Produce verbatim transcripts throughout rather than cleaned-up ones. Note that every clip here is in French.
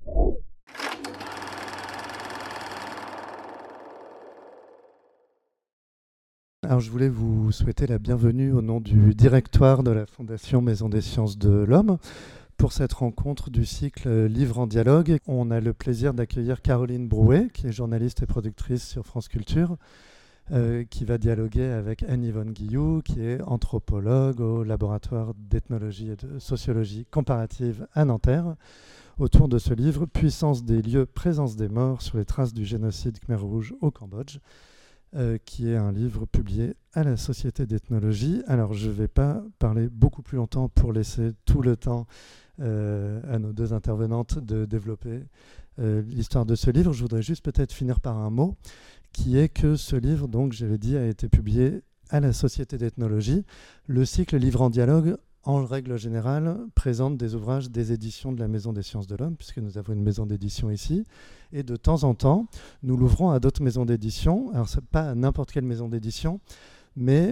Alors, je voulais vous souhaiter la bienvenue au nom du directoire de la Fondation Maison des Sciences de l'Homme pour cette rencontre du cycle Livres en dialogue. On a le plaisir d'accueillir Caroline Brouet, qui est journaliste et productrice sur France Culture, euh, qui va dialoguer avec Anne-Yvonne Guilloux, qui est anthropologue au laboratoire d'ethnologie et de sociologie comparative à Nanterre, autour de ce livre « Puissance des lieux, présence des morts sur les traces du génocide Khmer Rouge au Cambodge ». Euh, qui est un livre publié à la Société d'ethnologie. Alors, je ne vais pas parler beaucoup plus longtemps pour laisser tout le temps euh, à nos deux intervenantes de développer euh, l'histoire de ce livre. Je voudrais juste peut-être finir par un mot, qui est que ce livre, donc, je l'ai dit, a été publié à la Société d'ethnologie. Le cycle Livres en dialogue, en règle générale, présente des ouvrages des éditions de la Maison des Sciences de l'Homme, puisque nous avons une maison d'édition ici. Et de temps en temps, nous l'ouvrons à d'autres maisons d'édition. Alors, ce n'est pas à n'importe quelle maison d'édition, mais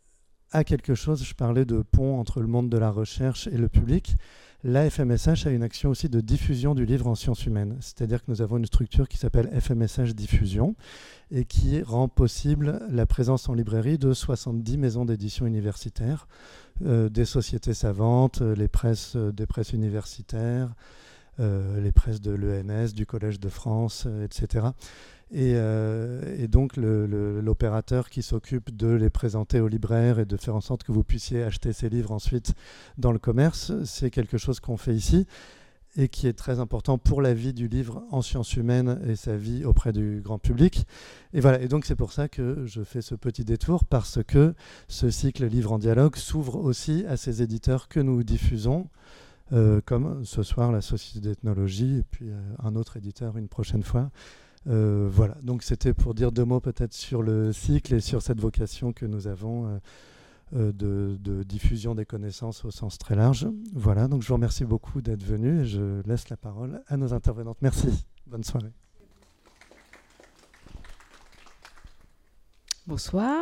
à quelque chose, je parlais de pont entre le monde de la recherche et le public. La F M S H a une action aussi de diffusion du livre en sciences humaines. C'est-à-dire que nous avons une structure qui s'appelle F M S H Diffusion et qui rend possible la présence en librairie de soixante-dix maisons d'édition universitaires, euh, des sociétés savantes, les presses, euh, des presses universitaires, euh, les presses de l'E N S, du Collège de France, euh, et cetera. Et, euh, et donc le, le, l'opérateur qui s'occupe de les présenter aux libraires et de faire en sorte que vous puissiez acheter ces livres ensuite dans le commerce, c'est quelque chose qu'on fait ici et qui est très important pour la vie du livre en sciences humaines et sa vie auprès du grand public. Et voilà, et donc c'est pour ça que je fais ce petit détour, parce que ce cycle Livres en dialogue s'ouvre aussi à ces éditeurs que nous diffusons, euh, comme ce soir la Société d'ethnologie et puis euh, un autre éditeur une prochaine fois. Euh, voilà, donc c'était pour dire deux mots peut-être sur le cycle et sur cette vocation que nous avons euh, euh, de, de diffusion des connaissances au sens très large. Voilà, donc je vous remercie beaucoup d'être venus et je laisse la parole à nos intervenantes. Merci, bonne soirée. Bonsoir.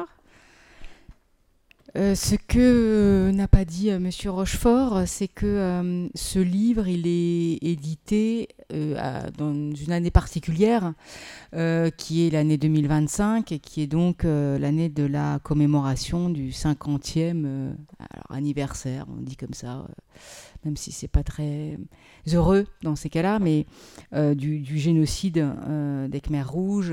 Euh, ce que euh, n'a pas dit euh, Monsieur Rochefort, c'est que euh, ce livre, il est édité euh, à, dans une année particulière, euh, qui est l'année deux mille vingt-cinq, et qui est donc euh, l'année de la commémoration du cinquantième euh, alors, anniversaire, on dit comme ça, euh, même si c'est pas très heureux dans ces cas-là, mais euh, du, du génocide euh, des Khmers rouges.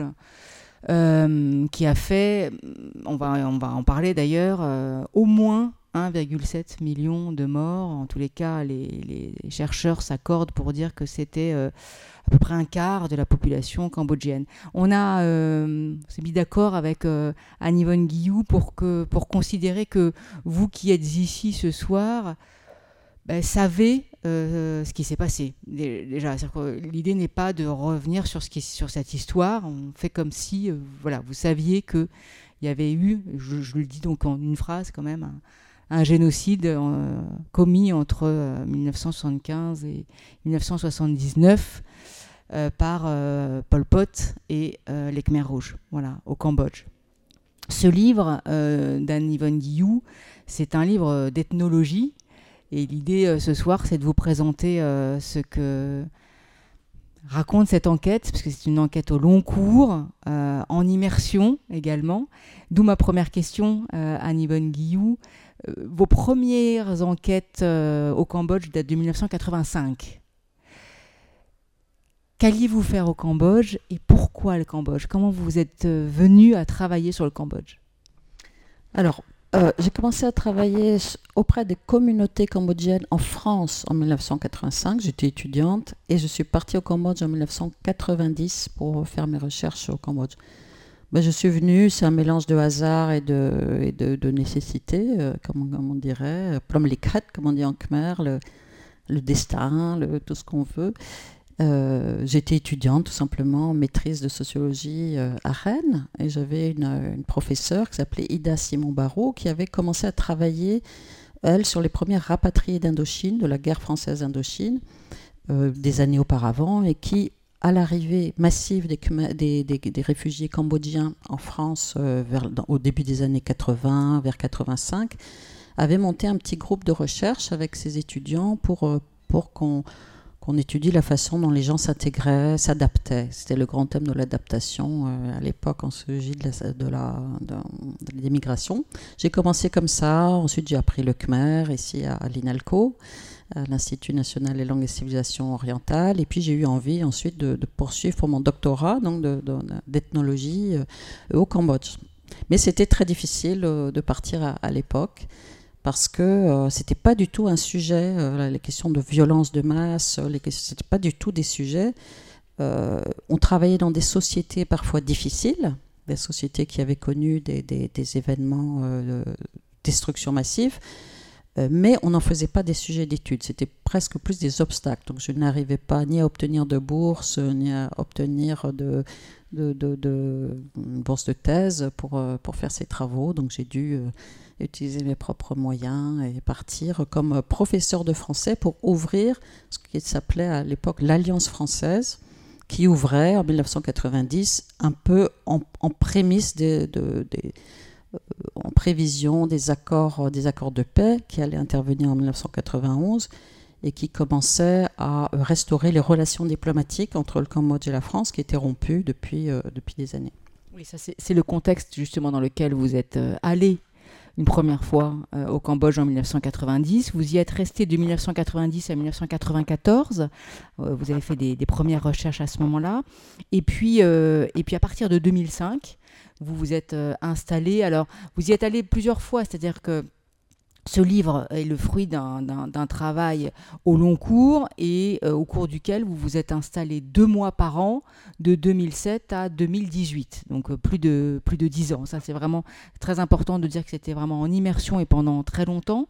Euh, qui a fait, on va, on va en parler d'ailleurs, euh, au moins un virgule sept million de morts. En tous les cas, les, les chercheurs s'accordent pour dire que c'était euh, à peu près un quart de la population cambodgienne. On a, euh, s'est mis d'accord avec euh, Anne-Yvonne Guilloux pour, que, pour considérer que vous qui êtes ici ce soir, ben, savez euh, ce qui s'est passé. Déjà, l'idée n'est pas de revenir sur, ce qui, sur cette histoire. On fait comme si euh, voilà, vous saviez qu'il y avait eu, je, je le dis donc en une phrase quand même, un, un génocide euh, commis entre euh, dix-neuf cent soixante-quinze et dix-neuf cent soixante-dix-neuf euh, par euh, Pol Pot et euh, les Khmers rouges, voilà, au Cambodge. Ce livre euh, d'Anne-Yvonne Guilloux, c'est un livre d'ethnologie. Et l'idée euh, ce soir, c'est de vous présenter euh, ce que raconte cette enquête, parce que c'est une enquête au long cours, euh, en immersion également. D'où ma première question, euh, Anne-Yvonne Guilloux. Euh, vos premières enquêtes euh, au Cambodge datent de dix-neuf cent quatre-vingt-cinq. Qu'alliez-vous faire au Cambodge et pourquoi le Cambodge ? Comment vous êtes euh, venu à travailler sur le Cambodge ? Alors, Euh, j'ai commencé à travailler auprès des communautés cambodgiennes en France en dix-neuf cent quatre-vingt-cinq. J'étais étudiante et je suis partie au Cambodge en dix-neuf cent quatre-vingt-dix pour faire mes recherches au Cambodge. Ben, je suis venue, c'est un mélange de hasard et de, et de, de nécessité, euh, comme, on, comme on dirait, plom likret, comme on dit en khmer, le, le destin, le, tout ce qu'on veut. Euh, j'étais étudiante tout simplement en maîtrise de sociologie euh, à Rennes et j'avais une, une professeure qui s'appelait Ida Simon-Barrault qui avait commencé à travailler, elle, sur les premières rapatriés d'Indochine, de la guerre française d'Indochine, euh, des années auparavant, et qui, à l'arrivée massive des, des, des, des réfugiés cambodgiens en France euh, vers, dans, au début des années quatre-vingts, vers quatre-vingt-cinq, avait monté un petit groupe de recherche avec ses étudiants pour, euh, pour qu'on qu'on étudie la façon dont les gens s'intégraient, s'adaptaient. C'était le grand thème de l'adaptation euh, à l'époque, en sujet de la, de la, de, de l'immigration. J'ai commencé comme ça, ensuite j'ai appris le khmer ici à, à l'INALCO, à l'Institut national des langues et civilisations orientales, et puis j'ai eu envie ensuite de, de poursuivre pour mon doctorat donc de, de, d'ethnologie euh, au Cambodge. Mais c'était très difficile euh, de partir à, à l'époque, parce que euh, ce n'était pas du tout un sujet, euh, les questions de violence de masse, les questions, ce n'était pas du tout des sujets. Euh, on travaillait dans des sociétés parfois difficiles, des sociétés qui avaient connu des, des, des événements euh, de destruction massive, euh, mais on n'en faisait pas des sujets d'études, c'était presque plus des obstacles. Donc je n'arrivais pas ni à obtenir de bourse, ni à obtenir de, de, de, de une bourse de thèse pour, pour faire ces travaux, donc j'ai dû... Euh, utiliser mes propres moyens et partir comme professeur de français pour ouvrir ce qui s'appelait à l'époque l'Alliance française, qui ouvrait en dix-neuf cent quatre-vingt-dix un peu en, en prémisse, de, de, de, euh, en prévision des accords, des accords de paix qui allaient intervenir en dix-neuf cent quatre-vingt-onze et qui commençaient à restaurer les relations diplomatiques entre le Cambodge et la France qui étaient rompues depuis, euh, depuis des années. Oui, ça c'est, c'est le contexte justement dans lequel vous êtes euh, allé une première fois euh, au Cambodge en dix-neuf cent quatre-vingt-dix. Vous y êtes resté de dix-neuf cent quatre-vingt-dix à dix-neuf cent quatre-vingt-quatorze. Euh, vous avez fait des, des premières recherches à ce moment-là. Et puis, euh, et puis à partir de deux mille cinq, vous vous êtes euh, installé. Alors, vous y êtes allé plusieurs fois, c'est-à-dire que ce livre est le fruit d'un, d'un, d'un travail au long cours et euh, au cours duquel vous vous êtes installé deux mois par an de deux mille sept à deux mille dix-huit, donc euh, plus de, plus de dix ans. Ça, c'est vraiment très important de dire que c'était vraiment en immersion et pendant très longtemps.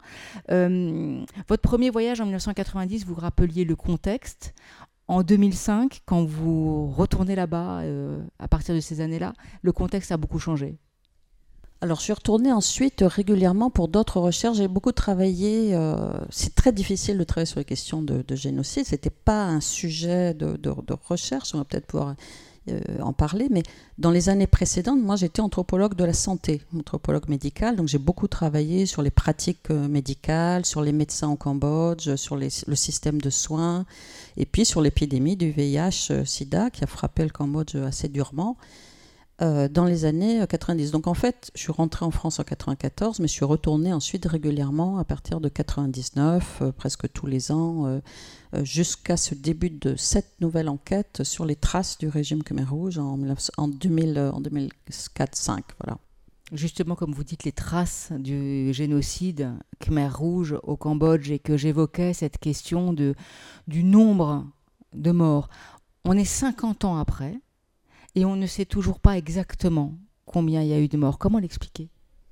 Euh, votre premier voyage en dix-neuf cent quatre-vingt-dix, vous rappeliez le contexte. En deux mille cinq, quand vous retournez là-bas, euh, à partir de ces années-là, le contexte a beaucoup changé. Alors, je suis retournée ensuite régulièrement pour d'autres recherches. J'ai beaucoup travaillé. Euh, c'est très difficile de travailler sur les questions de, de génocide. Ce n'était pas un sujet de, de, de recherche. On va peut-être pouvoir euh, en parler. Mais dans les années précédentes, moi, j'étais anthropologue de la santé, anthropologue médical. Donc, j'ai beaucoup travaillé sur les pratiques médicales, sur les médecins au Cambodge, sur les, le système de soins, et puis sur l'épidémie du V I H-Sida qui a frappé le Cambodge assez durement. Euh, dans les années quatre-vingt-dix. Donc en fait, je suis rentrée en France en quatre-vingt-quatorze, mais je suis retournée ensuite régulièrement à partir de quatre-vingt-dix-neuf, euh, presque tous les ans, euh, euh, jusqu'à ce début de cette nouvelle enquête sur les traces du régime Khmer Rouge en, en, deux mille, en deux mille quatre deux mille cinq. Voilà. Justement, comme vous dites, les traces du génocide Khmer Rouge au Cambodge, et que j'évoquais cette question de, du nombre de morts. On est cinquante ans après, et on ne sait toujours pas exactement combien il y a eu de morts. Comment l'expliquer ?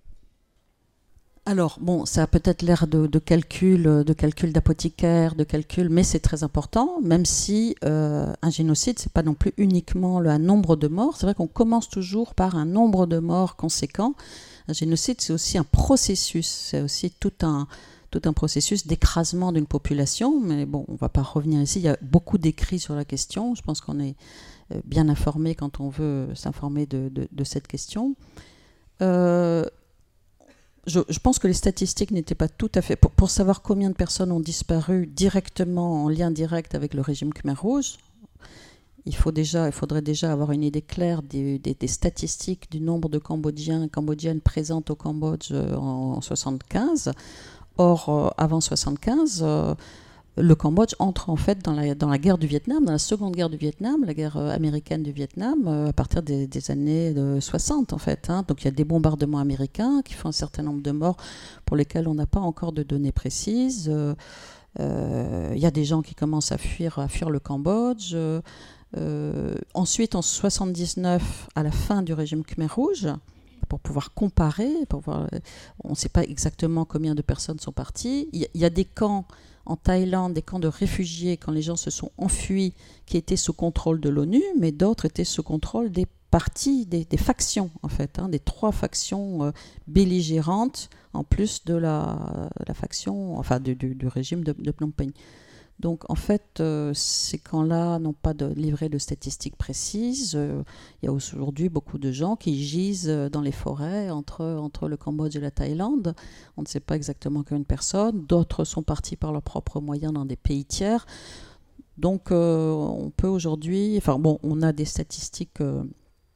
Alors, bon, ça a peut-être l'air de, de calcul, de calcul d'apothicaire, de calcul, mais c'est très important, même si euh, un génocide, c'est pas non plus uniquement le, un nombre de morts. C'est vrai qu'on commence toujours par un nombre de morts conséquent. Un génocide, c'est aussi un processus, c'est aussi tout un, tout un processus d'écrasement d'une population, mais bon, on va pas revenir ici. Il y a beaucoup d'écrits sur la question. Je pense qu'on est bien informé quand on veut s'informer de, de, de cette question. Euh, je, je pense que les statistiques n'étaient pas tout à fait... Pour, pour savoir combien de personnes ont disparu directement, en lien direct avec le régime Khmer Rouge, il, faut déjà, il faudrait déjà avoir une idée claire des, des, des statistiques du nombre de Cambodgiens et Cambodgiennes présentes au Cambodge en, en soixante-quinze. Or, euh, avant soixante-quinze... Euh, le Cambodge entre en fait dans la, dans la guerre du Vietnam, dans la seconde guerre du Vietnam, la guerre américaine du Vietnam, euh, à partir des, des années de soixante en fait. Hein. Donc il y a des bombardements américains qui font un certain nombre de morts pour lesquels on n'a pas encore de données précises. Euh, euh, il y a des gens qui commencent à fuir, à fuir le Cambodge. Euh, euh, ensuite, en soixante-dix-neuf, à la fin du régime Khmer Rouge, pour pouvoir comparer, pour voir, on ne sait pas exactement combien de personnes sont parties. Il y, il y a des camps en Thaïlande, des camps de réfugiés, quand les gens se sont enfuis, qui étaient sous contrôle de l'ONU, mais d'autres étaient sous contrôle des partis, des, des factions, en fait, hein, des trois factions euh, belligérantes, en plus de la, la faction, enfin, du, du, du régime de, de Phnom Penh. Donc, en fait, euh, ces camps-là n'ont pas de, livré de statistiques précises. Euh, il y a aujourd'hui beaucoup de gens qui gisent dans les forêts entre, entre le Cambodge et la Thaïlande. On ne sait pas exactement combien de personnes. D'autres sont partis par leurs propres moyens dans des pays tiers. Donc, euh, on peut aujourd'hui... Enfin, bon, on a des statistiques euh,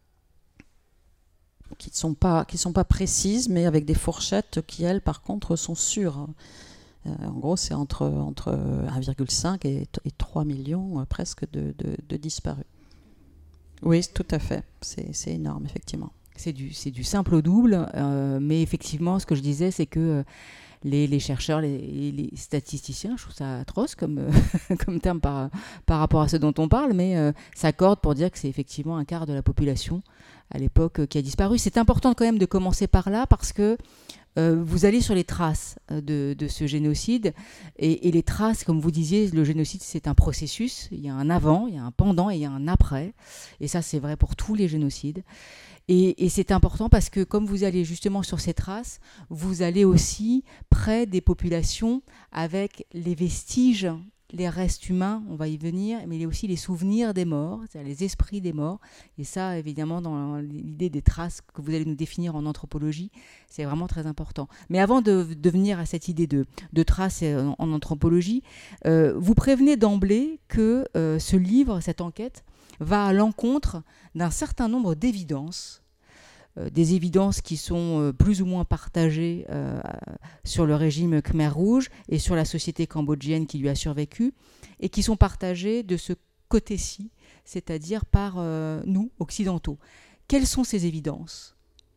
qui ne sont pas, qui sont pas précises, mais avec des fourchettes qui, elles, par contre, sont sûres. Euh, en gros, c'est entre, entre un virgule cinq et, et trois millions euh, presque de, de, de disparus. Oui, tout à fait. C'est, c'est énorme, effectivement. C'est du, c'est du simple au double, euh, mais effectivement, ce que je disais, c'est que euh, les, les chercheurs, les, les statisticiens, je trouve ça atroce comme, euh, comme terme par, par rapport à ce dont on parle, mais euh, s'accordent pour dire que c'est effectivement un quart de la population à l'époque euh, qui a disparu. C'est important quand même de commencer par là parce que euh, vous allez sur les traces de, de ce génocide et, et les traces, comme vous disiez, le génocide c'est un processus, il y a un avant, il y a un pendant et il y a un après, et ça c'est vrai pour tous les génocides. Et, et c'est important parce que comme vous allez justement sur ces traces, vous allez aussi près des populations avec les vestiges, les restes humains, on va y venir, mais aussi les souvenirs des morts, c'est-à-dire les esprits des morts. Et ça, évidemment, dans l'idée des traces que vous allez nous définir en anthropologie, c'est vraiment très important. Mais avant de, de venir à cette idée de, de traces en, en anthropologie, euh, vous prévenez d'emblée que euh, ce livre, cette enquête, va à l'encontre d'un certain nombre d'évidences, euh, des évidences qui sont euh, plus ou moins partagées euh, sur le régime Khmer Rouge et sur la société cambodgienne qui lui a survécu, et qui sont partagées de ce côté-ci, c'est-à-dire par euh, nous, occidentaux. Quelles sont ces évidences ?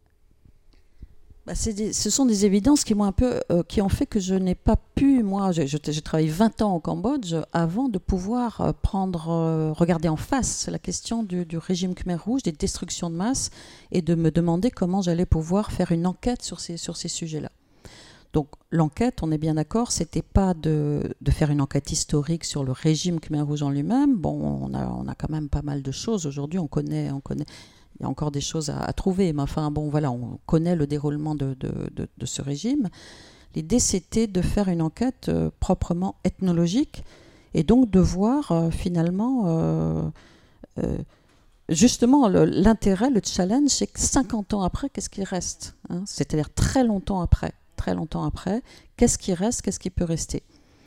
Bah, c'est des, ce sont des évidences qui m'ont un peu, euh, qui ont fait que je n'ai pas pu, moi, j'ai, j'ai travaillé vingt ans au Cambodge avant de pouvoir euh, prendre, euh, regarder en face la question du, du régime Khmer Rouge, des destructions de masse, et de me demander comment j'allais pouvoir faire une enquête sur ces, sur ces sujets-là. Donc l'enquête, on est bien d'accord, c'était pas de, de faire une enquête historique sur le régime Khmer Rouge en lui-même. Bon, on a, on a quand même pas mal de choses aujourd'hui, on connaît, on connaît. Il y a encore des choses à, à trouver, mais enfin, bon, voilà, on connaît le déroulement de, de, de, de ce régime. L'idée, c'était de faire une enquête euh, proprement ethnologique et donc de voir euh, finalement, euh, euh, justement, le, l'intérêt, le challenge, c'est que cinquante ans après, qu'est-ce qui reste, hein ? C'est-à-dire très longtemps après, très longtemps après, qu'est-ce qui reste, qu'est-ce qui peut rester ?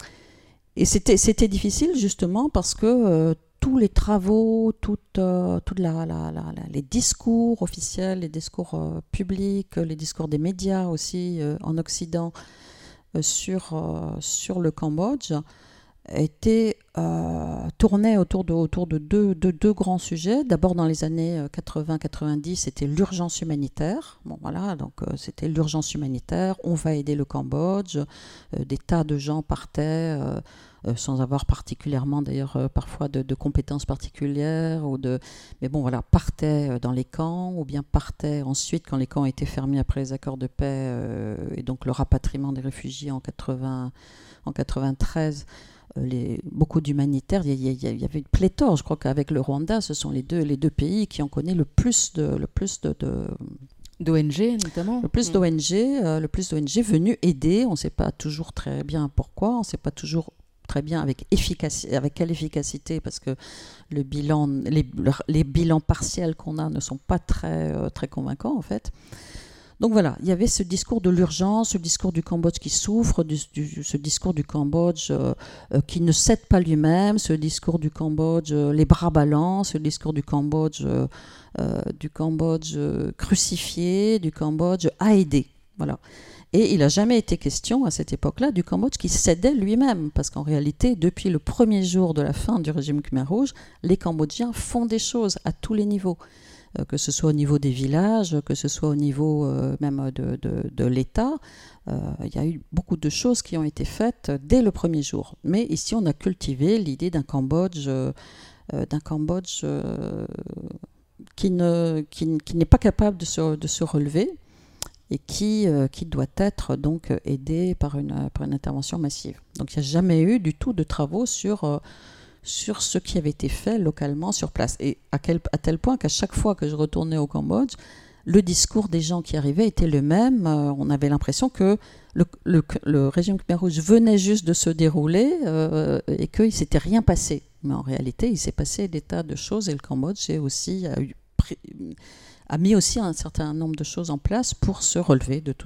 Et c'était, c'était difficile, justement, parce que euh, tous les travaux, toutes euh, toute la, la, la, la, les discours officiels, les discours euh, publics, les discours des médias aussi euh, en Occident euh, sur, euh, sur le Cambodge étaient euh, tournaient autour de, autour de deux, de deux grands sujets. D'abord dans les années quatre-vingts quatre-vingt-dix, c'était l'urgence humanitaire. Bon voilà, donc euh, c'était l'urgence humanitaire. On va aider le Cambodge. Euh, des tas de gens partaient. Euh, Euh, sans avoir particulièrement d'ailleurs euh, parfois de, de compétences particulières ou de, mais bon voilà, partaient dans les camps ou bien partaient ensuite quand les camps étaient fermés après les accords de paix euh, et donc le rapatriement des réfugiés en quatre-vingts, en quatre-vingt-treize. Euh, les, beaucoup d'humanitaires, il y, y, y avait une pléthore. Je crois qu'avec le Rwanda, ce sont les deux, les deux pays qui ont connu le plus de, le plus de, de d'O N G notamment. Le plus d'O N G, euh, le plus d'O N G venus aider. On ne sait pas toujours très bien pourquoi, on ne sait pas toujours très bien avec, efficaci- avec quelle efficacité, parce que le bilan, les, les bilans partiels qu'on a ne sont pas très, euh, très convaincants en fait. Donc voilà, il y avait ce discours de l'urgence, ce discours du Cambodge qui souffre, du, du, ce discours du Cambodge euh, euh, qui ne cède pas lui-même, ce discours du Cambodge euh, les bras ballants, ce discours du Cambodge, euh, euh, du Cambodge euh, crucifié, du Cambodge à aider. Voilà. Et il n'a jamais été question à cette époque-là du Cambodge qui cédait lui-même, parce qu'en réalité, depuis le premier jour de la fin du régime Khmer Rouge, les Cambodgiens font des choses à tous les niveaux, euh, que ce soit au niveau des villages, que ce soit au niveau euh, même de, de, de l'État. Euh, il y a eu beaucoup de choses qui ont été faites dès le premier jour. Mais ici, on a cultivé l'idée d'un Cambodge, euh, d'un Cambodge euh, qui, ne, qui, qui n'est pas capable de se, de se relever, et qui, euh, qui doit être donc aidé par une, par une intervention massive. Donc il n'y a jamais eu du tout de travaux sur, euh, sur ce qui avait été fait localement sur place. Et à, quel, à tel point qu'à chaque fois que je retournais au Cambodge, le discours des gens qui arrivaient était le même. Euh, on avait l'impression que le, le, le régime Khmer Rouge venait juste de se dérouler euh, et qu'il ne s'était rien passé. Mais en réalité, il s'est passé des tas de choses et le Cambodge est aussi, a eu... a mis aussi un certain nombre de choses en place pour se relever de tout ça.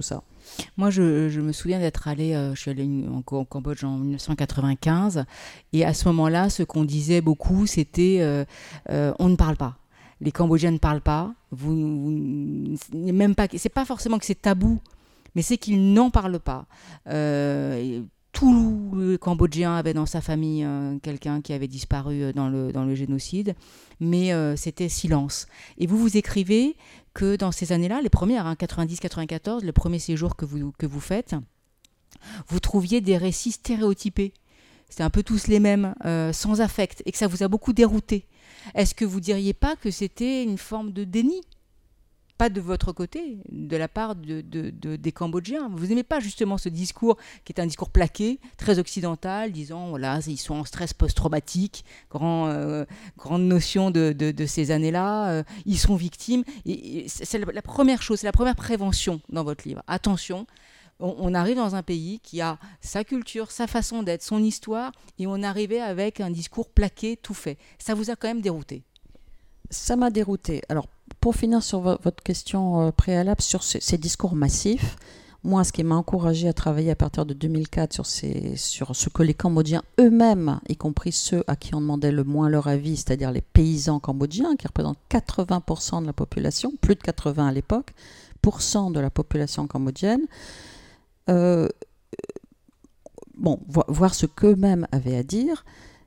Moi, je, je me souviens d'être allée, euh, je suis allée en, au Cambodge en mille neuf cent quatre-vingt-quinze, et à ce moment-là, ce qu'on disait beaucoup, c'était euh, euh, on ne parle pas. Les Cambodgiens ne parlent pas. Vous, vous même pas. C'est pas forcément que c'est tabou, mais c'est qu'ils n'en parlent pas. Euh, tout le Cambodgien avait dans sa famille euh, quelqu'un qui avait disparu dans le, dans le génocide, mais euh, c'était silence. Et vous vous écrivez que dans ces années-là, les premières, hein, quatre-vingt-dix quatre-vingt-quatorze, les premiers séjours que vous, que vous faites, vous trouviez des récits stéréotypés. C'était un peu tous les mêmes, euh, sans affect, et que ça vous a beaucoup dérouté. Est-ce que vous ne diriez pas que c'était une forme de déni ? Pas de votre côté, de la part de, de, de, des Cambodgiens. Vous n'aimez pas justement ce discours qui est un discours plaqué, très occidental, disant voilà, ils sont en stress post-traumatique, grand, euh, grande notion de, de, de ces années-là, euh, ils sont victimes. Et, et c'est la, la première chose, c'est la première prévention dans votre livre. Attention, on, on arrive dans un pays qui a sa culture, sa façon d'être, son histoire, et on arrivait avec un discours plaqué, tout fait. Ça vous a quand même dérouté ? Ça m'a dérouté. Alors, pour finir sur vo- votre question euh, préalable sur ces, ces discours massifs, moi, ce qui m'a encouragé à travailler à partir de deux mille quatre sur, ces, sur ce que les Cambodgiens eux-mêmes, y compris ceux à qui on demandait le moins leur avis, c'est-à-dire les paysans cambodgiens, qui représentent quatre-vingts pour cent de la population, plus de quatre-vingts à l'époque, pour cent de la population cambodgienne, euh, bon, vo- voir ce qu'eux-mêmes avaient à dire.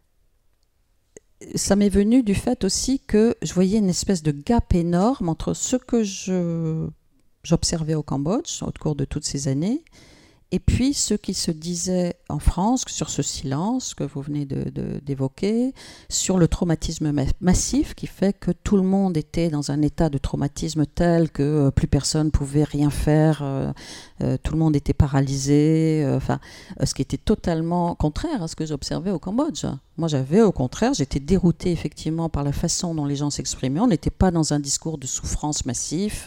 Ça m'est venu du fait aussi que je voyais une espèce de gap énorme entre ce que je, j'observais au Cambodge au cours de toutes ces années et puis ce qui se disait en France sur ce silence que vous venez de, de, d'évoquer, sur le traumatisme ma- massif qui fait que tout le monde était dans un état de traumatisme tel que euh, plus personne ne pouvait rien faire, euh, euh, tout le monde était paralysé, euh, enfin, euh, ce qui était totalement contraire à ce que j'observais au Cambodge. Moi, j'avais, au contraire, j'étais déroutée effectivement par la façon dont les gens s'exprimaient. On n'était pas dans un discours de souffrance massif.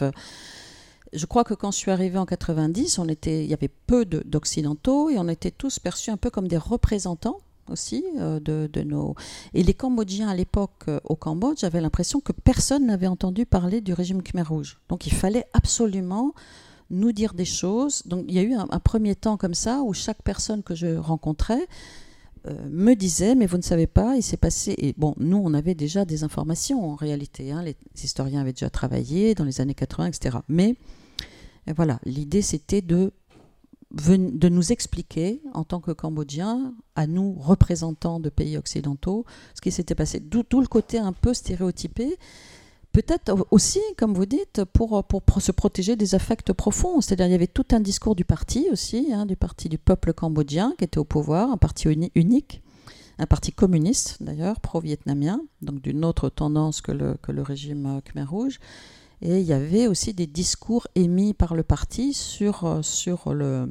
Je crois que quand je suis arrivée en quatre-vingt-dix, on était, il y avait peu de, d'occidentaux et on était tous perçus un peu comme des représentants aussi euh, de, de nos... Et les Cambodgiens à l'époque euh, au Cambodge, j'avais l'impression que personne n'avait entendu parler du régime Khmer Rouge. Donc il fallait absolument nous dire des choses. Donc il y a eu un, un premier temps comme ça où chaque personne que je rencontrais euh, me disait, mais vous ne savez pas, il s'est passé... Et bon, nous, on avait déjà des informations en réalité. Hein, les historiens avaient déjà travaillé dans les années quatre-vingts, et cetera. Mais et voilà, l'idée c'était de, de nous expliquer en tant que Cambodgiens, à nous représentants de pays occidentaux, ce qui s'était passé. D'où, d'où le côté un peu stéréotypé, peut-être aussi, comme vous dites, pour, pour, pour se protéger des affects profonds. C'est-à-dire il y avait tout un discours du parti aussi, hein, du parti du peuple cambodgien qui était au pouvoir, un parti uni, unique, un parti communiste d'ailleurs, pro-vietnamien, donc d'une autre tendance que le, que le régime Khmer Rouge. Et il y avait aussi des discours émis par le parti sur, sur, le,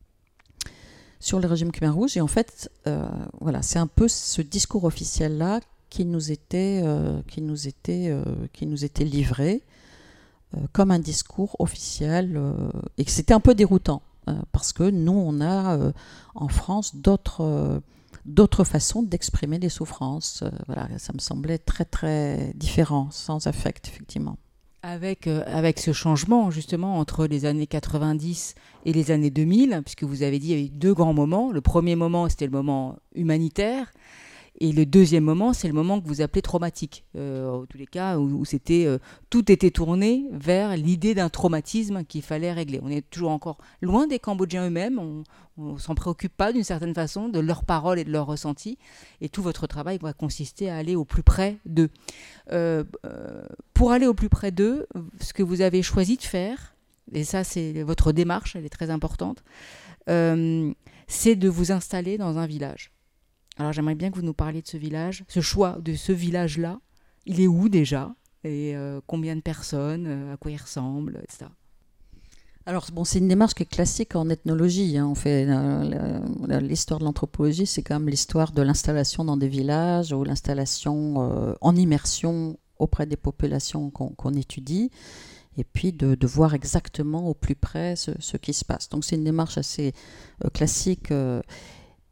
sur le régime Khmer Rouge. Et en fait, euh, voilà, c'est un peu ce discours officiel-là qui nous était, euh, qui nous était, euh, qui nous était livré euh, comme un discours officiel. Euh, et que c'était un peu déroutant, euh, parce que nous, on a euh, en France d'autres... Euh, d'autres façons d'exprimer les souffrances. Euh, voilà, ça me semblait très, très différent, sans affect, effectivement. Avec, euh, avec ce changement justement entre les années quatre-vingt-dix et les années deux mille, puisque vous avez dit qu'il y avait eu deux grands moments. Le premier moment, c'était le moment humanitaire. Et le deuxième moment, c'est le moment que vous appelez traumatique. Euh, en tous les cas, où, où c'était, euh, tout était tourné vers l'idée d'un traumatisme qu'il fallait régler. On est toujours encore loin des Cambodgiens eux-mêmes. On ne s'en préoccupe pas d'une certaine façon de leurs paroles et de leurs ressentis. Et tout votre travail va consister à aller au plus près d'eux. Euh, euh, pour aller au plus près d'eux, ce que vous avez choisi de faire, et ça c'est votre démarche, elle est très importante, euh, c'est de vous installer dans un village. Alors j'aimerais bien que vous nous parliez de ce village, ce choix de ce village-là. Il est où déjà ? Et euh, combien de personnes ? euh, À quoi il ressemble, et cetera. Alors bon, c'est une démarche qui est classique en ethnologie. Hein. On fait euh, la, l'histoire de l'anthropologie, c'est quand même l'histoire de l'installation dans des villages ou l'installation euh, en immersion auprès des populations qu'on, qu'on étudie, et puis de, de voir exactement au plus près ce, ce qui se passe. Donc c'est une démarche assez euh, classique. Euh,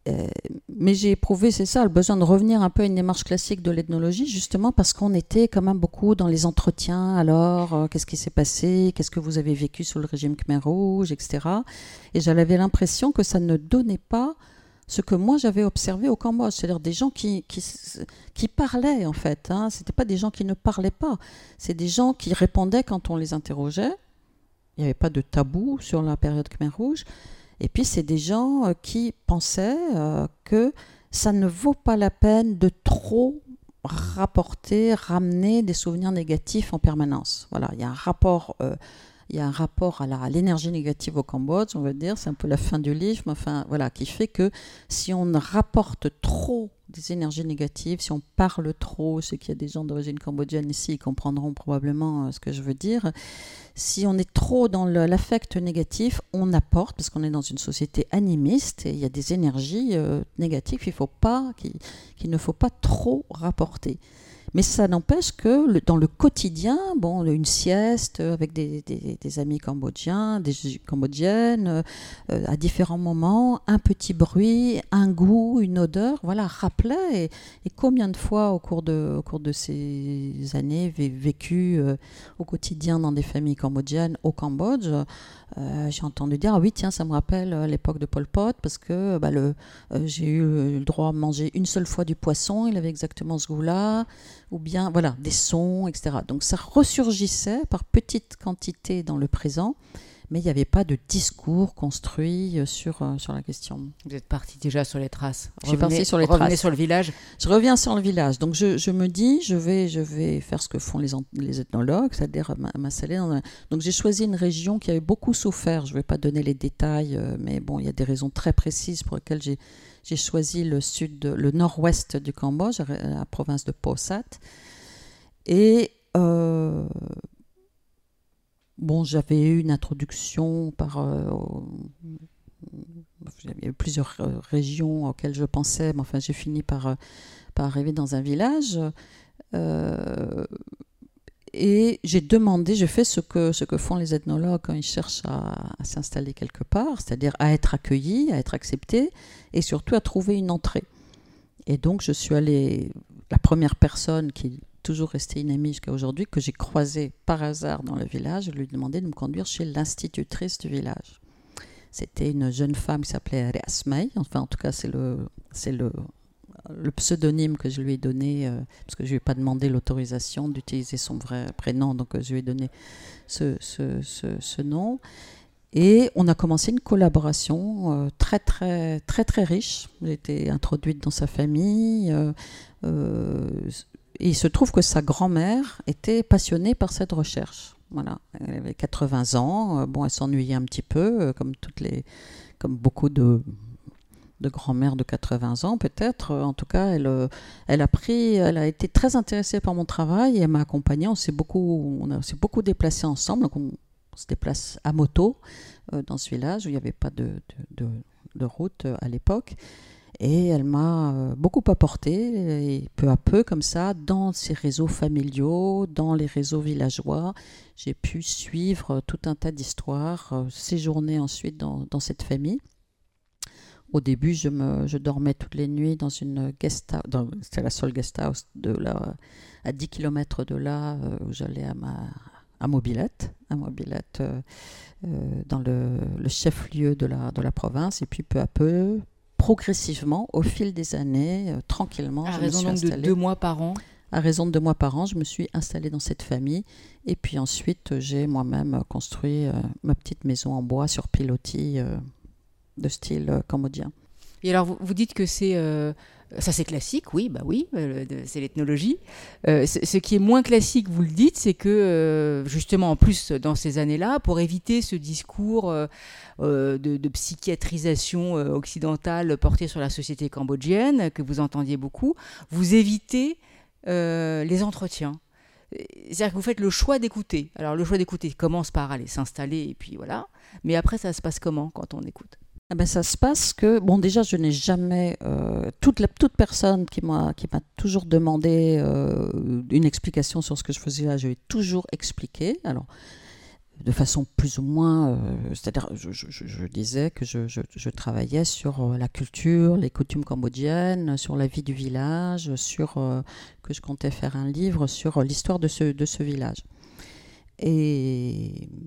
Euh, mais j'ai éprouvé, c'est ça, le besoin de revenir un peu à une démarche classique de l'ethnologie, justement parce qu'on était quand même beaucoup dans les entretiens. Alors, euh, qu'est-ce qui s'est passé? Qu'est-ce que vous avez vécu sous le régime Khmer Rouge, et cetera. Et j'avais l'impression que ça ne donnait pas ce que moi j'avais observé au Cambodge, c'est-à-dire des gens qui, qui, qui parlaient en fait. Hein. Ce n'étaient pas des gens qui ne parlaient pas, c'est des gens qui répondaient quand on les interrogeait. Il n'y avait pas de tabou sur la période Khmer Rouge. Et puis, c'est des gens euh, qui pensaient euh, que ça ne vaut pas la peine de trop rapporter, ramener des souvenirs négatifs en permanence. Voilà, il y a un rapport, euh, il y a un rapport à, la, à l'énergie négative au Cambodge, on va dire, c'est un peu la fin du livre, mais enfin, voilà, qui fait que si on rapporte trop des énergies négatives, si on parle trop, ceux qui a des gens d'origine cambodgienne ici ils comprendront probablement euh, ce que je veux dire. Si on est trop dans le, l'affect négatif, on apporte, parce qu'on est dans une société animiste, et il y a des énergies euh, négatives qu'il faut pas, qu'il, qu'il ne faut pas trop rapporter. Mais ça n'empêche que le, dans le quotidien, bon, une sieste avec des, des, des amis cambodgiens, des cambodgiennes, euh, à différents moments, un petit bruit, un goût, une odeur, voilà, rappelait. Et, et combien de fois au cours de, au cours de ces années vécues euh, au quotidien dans des familles cambodgiennes au Cambodge, euh, j'ai entendu dire, ah oui, tiens, ça me rappelle l'époque de Pol Pot, parce que bah, le, euh, j'ai eu le droit à manger une seule fois du poisson, il avait exactement ce goût-là, ou bien, voilà, des sons, et cetera. Donc ça ressurgissait par petites quantités dans le présent, mais il n'y avait pas de discours construit sur, euh, sur la question. Vous êtes parti déjà sur les traces. Je suis partie sur les revenez traces. sur le village. Je reviens sur le village. Donc je, je me dis, je vais, je vais faire ce que font les, les ethnologues, c'est-à-dire m'installer dans un... Donc j'ai choisi une région qui avait beaucoup souffert. Je ne vais pas donner les détails, euh, mais bon, il y a des raisons très précises pour lesquelles j'ai, j'ai choisi le, sud, le nord-ouest du Cambodge, la province de Posat. Et... Euh, Bon, j'avais eu une introduction par... Euh, il y avait plusieurs euh, régions auxquelles je pensais, mais enfin, j'ai fini par, euh, par arriver dans un village. Euh, et j'ai demandé, j'ai fait ce que, ce que font les ethnologues quand ils cherchent à, à s'installer quelque part, c'est-à-dire à être accueillis, à être acceptés, et surtout à trouver une entrée. Et donc, je suis allée... La première personne qui... toujours restée une amie jusqu'à aujourd'hui, que j'ai croisée par hasard dans le village, je lui ai demandé de me conduire chez l'institutrice du village. C'était une jeune femme qui s'appelait Riasmei, enfin en tout cas c'est le, c'est le, le pseudonyme que je lui ai donné, euh, parce que je ne lui ai pas demandé l'autorisation d'utiliser son vrai prénom, donc euh, je lui ai donné ce, ce, ce, ce nom. Et on a commencé une collaboration euh, très, très, très, très riche. J'ai été introduite dans sa famille. Euh, euh, Et il se trouve que sa grand-mère était passionnée par cette recherche. Voilà, elle avait quatre-vingts ans. Bon, elle s'ennuyait un petit peu, comme toutes les, comme beaucoup de, de grand-mères de quatre-vingts ans, peut-être. En tout cas, elle, elle a pris, elle a été très intéressée par mon travail et elle m'a accompagnée. On s'est beaucoup, on a, on s'est beaucoup déplacés ensemble. Donc on, on se déplace à moto euh, dans ce village où il n'y avait pas de, de, de, de route euh, à l'époque. Et elle m'a beaucoup apporté, et peu à peu, comme ça, dans ces réseaux familiaux, dans les réseaux villageois, j'ai pu suivre tout un tas d'histoires, séjourner ensuite dans, dans cette famille. Au début, je, me, je dormais toutes les nuits dans une guest house, dans, c'était la seule guest house de là, à dix kilomètres de là, où j'allais à, ma, à Mobilette, à Mobilette euh, dans le, le chef-lieu de la, de la province, et puis peu à peu, progressivement, au fil des années, euh, tranquillement, à je raison me suis donc installée. de deux mois par an. À raison de deux mois par an, je me suis installée dans cette famille. Et puis ensuite, j'ai moi-même construit euh, ma petite maison en bois sur pilotis euh, de style euh, cambodgien. Et alors, vous, vous dites que c'est... Euh, ça, c'est classique, oui, bah oui, euh, c'est l'ethnologie. Euh, c- ce qui est moins classique, vous le dites, c'est que, euh, justement, en plus, dans ces années-là, pour éviter ce discours euh, euh, de, de psychiatrisation euh, occidentale porté sur la société cambodgienne, que vous entendiez beaucoup, vous évitez euh, les entretiens. C'est-à-dire que vous faites le choix d'écouter. Alors, le choix d'écouter commence par aller s'installer, et puis voilà. Mais après, ça se passe comment quand on écoute ? Ah ben ça se passe que, bon déjà je n'ai jamais, euh, toute, la, toute personne qui m'a, qui m'a toujours demandé euh, une explication sur ce que je faisais là, je vais toujours expliquer. Alors de façon plus ou moins, euh, c'est-à-dire je, je, je disais que je, je, je travaillais sur la culture, les coutumes cambodgiennes, sur la vie du village, sur euh, que je comptais faire un livre sur l'histoire de ce, de ce village. Et,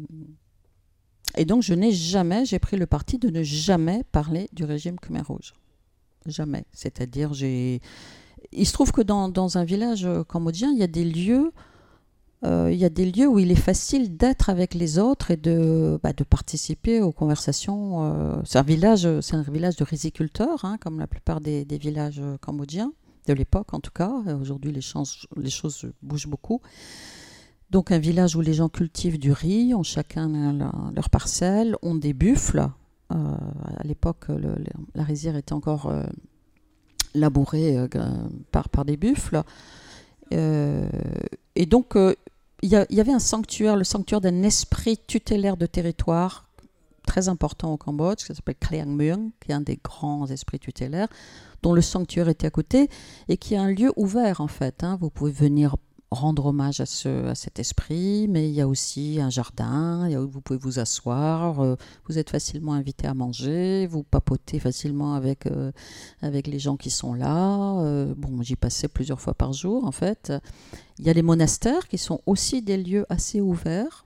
et donc je n'ai jamais, j'ai pris le parti de ne jamais parler du régime Khmer Rouge. Jamais. C'est-à-dire, j'ai... il se trouve que dans, dans un village cambodgien, il y a des lieux Euh, il y a des lieux où il est facile d'être avec les autres et de, bah, de participer aux conversations. Euh, c'est un village, c'est un village de riziculteurs, hein, comme la plupart des, des villages cambodgiens, de l'époque en tout cas. Aujourd'hui, les, chances, les choses bougent beaucoup. Donc un village où les gens cultivent du riz, ont chacun leur, leur parcelle, ont des buffles. Euh, à l'époque, le, le, la rizière était encore euh, labourée euh, par, par des buffles. Euh, et donc, euh, il y, y avait un sanctuaire, le sanctuaire d'un esprit tutélaire de territoire très important au Cambodge, qui s'appelle Kleang Mueng, qui est un des grands esprits tutélaires, dont le sanctuaire était à côté, et qui est un lieu ouvert en fait. Hein. Vous pouvez venir rendre hommage à, ce, à cet esprit, mais il y a aussi un jardin, il y a où vous pouvez vous asseoir, euh, vous êtes facilement invité à manger, vous papotez facilement avec, euh, avec les gens qui sont là. Euh, bon, j'y passais plusieurs fois par jour en fait. Il y a les monastères qui sont aussi des lieux assez ouverts,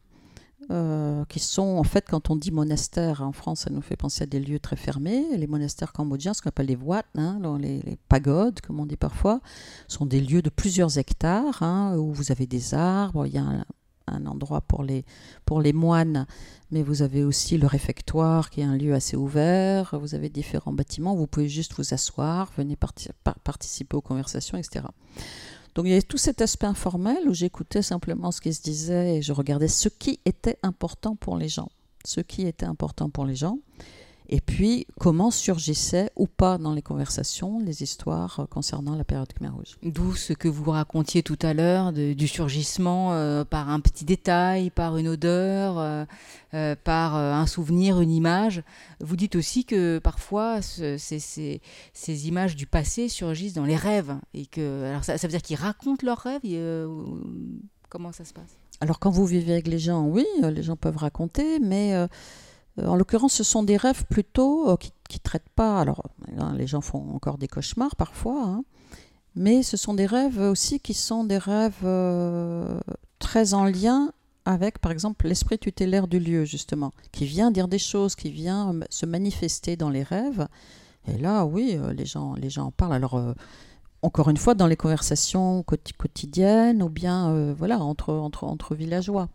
euh, qui sont en fait, quand on dit monastère en France, ça nous fait penser à des lieux très fermés. Les monastères cambodgiens, ce qu'on appelle les wat, hein, les, les pagodes, comme on dit parfois, sont des lieux de plusieurs hectares, hein, où vous avez des arbres, il y a un, un endroit pour les, pour les moines, mais vous avez aussi le réfectoire qui est un lieu assez ouvert, vous avez différents bâtiments où vous pouvez juste vous asseoir, venir parti- par- participer aux conversations, et cetera. Donc il y avait tout cet aspect informel où j'écoutais simplement ce qui se disait et je regardais ce qui était important pour les gens. Ce qui était important pour les gens. Et puis comment surgissaient ou pas dans les conversations les histoires concernant la période Khmer Rouge. D'où ce que vous racontiez tout à l'heure de, du surgissement euh, par un petit détail, par une odeur, euh, euh, par euh, un souvenir, une image. Vous dites aussi que parfois ce, ces, ces, ces images du passé surgissent dans les rêves. Et que, alors ça, ça veut dire qu'ils racontent leurs rêves et, euh, comment ça se passe ? Alors quand vous vivez avec les gens, oui, les gens peuvent raconter, mais... Euh, En l'occurrence, ce sont des rêves plutôt euh, qui ne traitent pas... Alors, hein, les gens font encore des cauchemars parfois, hein, mais ce sont des rêves aussi qui sont des rêves euh, très en lien avec, par exemple, l'esprit tutélaire du lieu, justement, qui vient dire des choses, qui vient se manifester dans les rêves. Et là, oui, euh, les gens, les gens en parlent. Alors, euh, encore une fois, dans les conversations quotidiennes ou bien euh, voilà, entre, entre, entre villageois.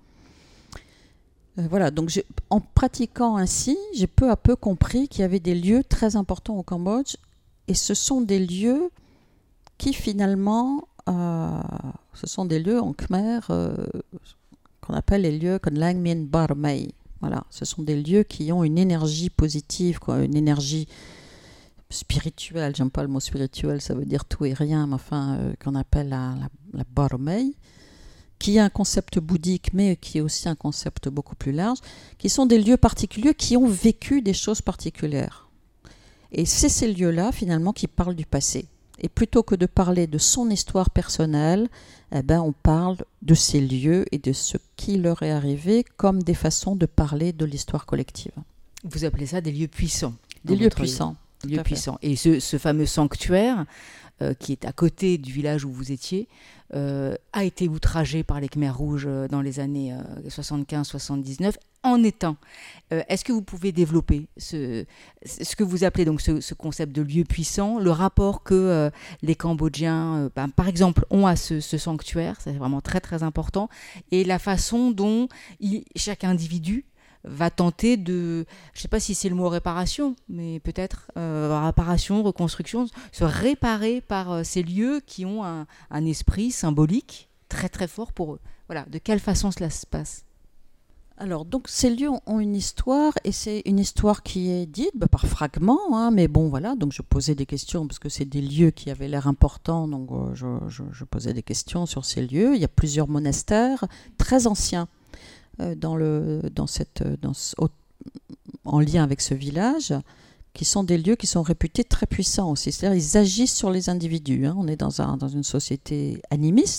Voilà, donc j'ai, en pratiquant ainsi, j'ai peu à peu compris qu'il y avait des lieux très importants au Cambodge et ce sont des lieux qui finalement, euh, ce sont des lieux en khmer euh, qu'on appelle les lieux Konlang Mien Bar Mei. Voilà, ce sont des lieux qui ont une énergie positive, quoi, une énergie spirituelle. J'aime pas le mot spirituel, ça veut dire tout et rien, mais enfin, euh, qu'on appelle la, la, la Bar Mei, qui est un concept bouddhique, mais qui est aussi un concept beaucoup plus large, qui sont des lieux particuliers qui ont vécu des choses particulières. Et c'est ces lieux-là, finalement, qui parlent du passé. Et plutôt que de parler de son histoire personnelle, eh ben, on parle de ces lieux et de ce qui leur est arrivé comme des façons de parler de l'histoire collective. Vous appelez ça des lieux puissants. Des lieux puissants. Des lieux puissants. Et ce, ce fameux sanctuaire, euh, qui est à côté du village où vous étiez, Euh, a été outragé par les Khmers rouges euh, dans les années euh, soixante-quinze soixante-dix-neuf en étant. Euh, est-ce que vous pouvez développer ce, ce que vous appelez donc ce, ce concept de lieu puissant, le rapport que euh, les Cambodgiens, euh, ben, par exemple, ont à ce, ce sanctuaire, c'est vraiment très très important, et la façon dont il, chaque individu va tenter de, je ne sais pas si c'est le mot réparation, mais peut-être euh, réparation, reconstruction, se réparer par euh, ces lieux qui ont un, un esprit symbolique très très fort pour eux. Voilà, de quelle façon cela se passe ? Alors, donc, ces lieux ont une histoire, et c'est une histoire qui est dite bah, par fragments, hein, mais bon, voilà, donc je posais des questions, parce que c'est des lieux qui avaient l'air importants, donc euh, je, je, je posais des questions sur ces lieux. Il y a plusieurs monastères très anciens, Dans le, dans cette, dans ce, en lien avec ce village, qui sont des lieux qui sont réputés très puissants aussi. C'est-à-dire qu'ils agissent sur les individus. Hein. On est dans, un, dans une société animiste,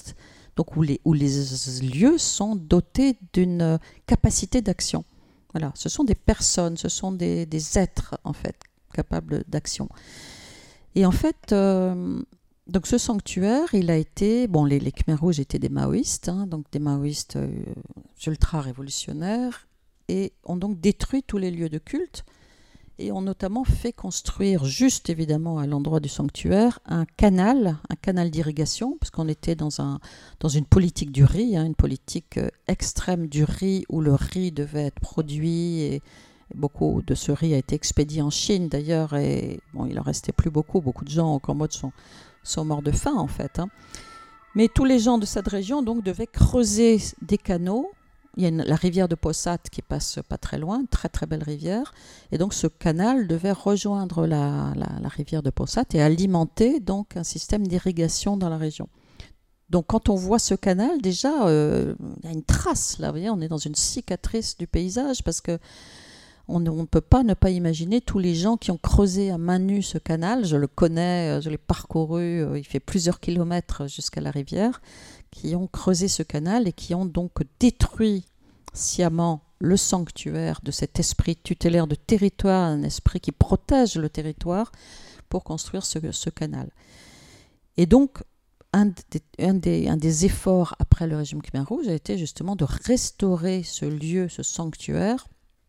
donc où les, où les lieux sont dotés d'une capacité d'action. Voilà, ce sont des personnes, ce sont des, des êtres, en fait, capables d'action. Et en fait, euh, donc ce sanctuaire, il a été... Bon, les, les Khmers rouges étaient des maoïstes, hein, donc des maoïstes euh, ultra-révolutionnaires, et ont donc détruit tous les lieux de culte, et ont notamment fait construire, juste évidemment à l'endroit du sanctuaire, un canal, un canal d'irrigation, parce qu'on était dans, un, dans une politique du riz, hein, une politique euh, extrême du riz, où le riz devait être produit, et beaucoup de ce riz a été expédié en Chine d'ailleurs, et bon, il en restait plus beaucoup, beaucoup de gens au Cambodge sont, sont morts de faim en fait. Hein. Mais tous les gens de cette région donc devaient creuser des canaux. Il y a une, la rivière de Posat qui passe pas très loin, une très très belle rivière, et donc ce canal devait rejoindre la, la, la rivière de Posat et alimenter donc un système d'irrigation dans la région. Donc quand on voit ce canal, déjà euh, il y a une trace là, vous voyez, on est dans une cicatrice du paysage, parce que on ne peut pas ne pas imaginer tous les gens qui ont creusé à main nue ce canal. Je le connais, je l'ai parcouru, il fait plusieurs kilomètres jusqu'à la rivière, qui ont creusé ce canal et qui ont donc détruit sciemment le sanctuaire de cet esprit tutélaire de territoire, un esprit qui protège le territoire, pour construire ce, ce canal. Et donc, un des, un, des, un des efforts après le régime Khmer Rouge a été justement de restaurer ce lieu, ce sanctuaire,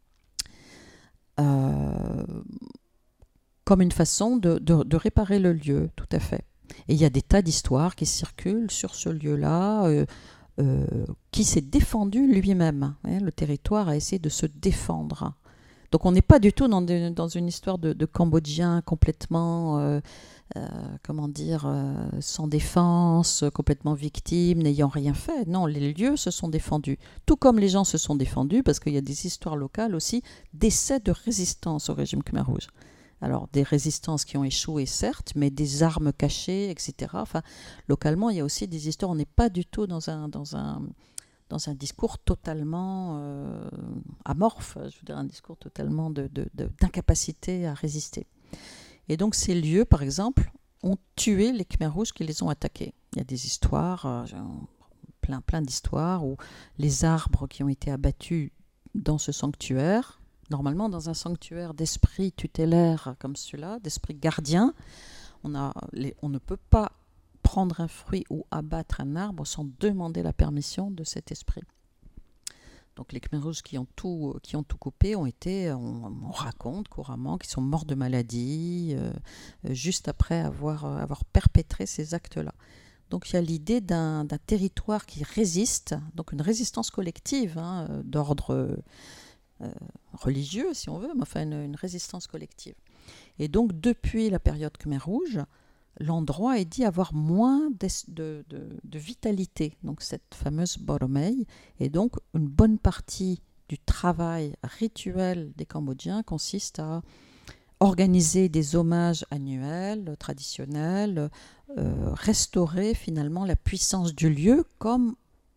Euh, comme une façon de, de, de réparer le lieu, tout à fait. Et il y a des tas d'histoires qui circulent sur ce lieu-là, euh, euh, qui s'est défendu lui-même. Hein, le territoire a essayé de se défendre. Donc on n'est pas du tout dans, de, dans une histoire de, de Cambodgiens complètement, euh, euh, comment dire, euh, sans défense, complètement victimes, n'ayant rien fait. Non, les lieux se sont défendus. Tout comme les gens se sont défendus, parce qu'il y a des histoires locales aussi, d'essais de résistance au régime Khmer Rouge. Alors, des résistances qui ont échoué, certes, mais des armes cachées, et cetera. Enfin, localement, il y a aussi des histoires. On n'est pas du tout dans un... Dans un dans un discours totalement euh, amorphe, je veux dire un discours totalement de, de, de, d'incapacité à résister. Et donc ces lieux, par exemple, ont tué les Khmers rouges qui les ont attaqués. Il y a des histoires, euh, plein, plein d'histoires, où les arbres qui ont été abattus dans ce sanctuaire, normalement dans un sanctuaire d'esprit tutélaire comme celui-là, d'esprit gardien, on, a les, on ne peut pas prendre un fruit ou abattre un arbre sans demander la permission de cet esprit. Donc les Khmers rouges qui ont tout, qui ont tout coupé ont été, on, on raconte couramment, qu'ils sont morts de maladie, euh, juste après avoir, avoir perpétré ces actes-là. Donc il y a l'idée d'un, d'un territoire qui résiste, donc une résistance collective, hein, d'ordre euh, religieux si on veut, mais enfin une, une résistance collective. Et donc depuis la période Khmer rouge, l'endroit est dit avoir moins de, de, de, de vitalité, donc cette fameuse Boromei, et donc une bonne partie du travail rituel des Cambodgiens consiste à organiser des hommages annuels, traditionnels, euh, restaurer finalement la puissance du lieu comme,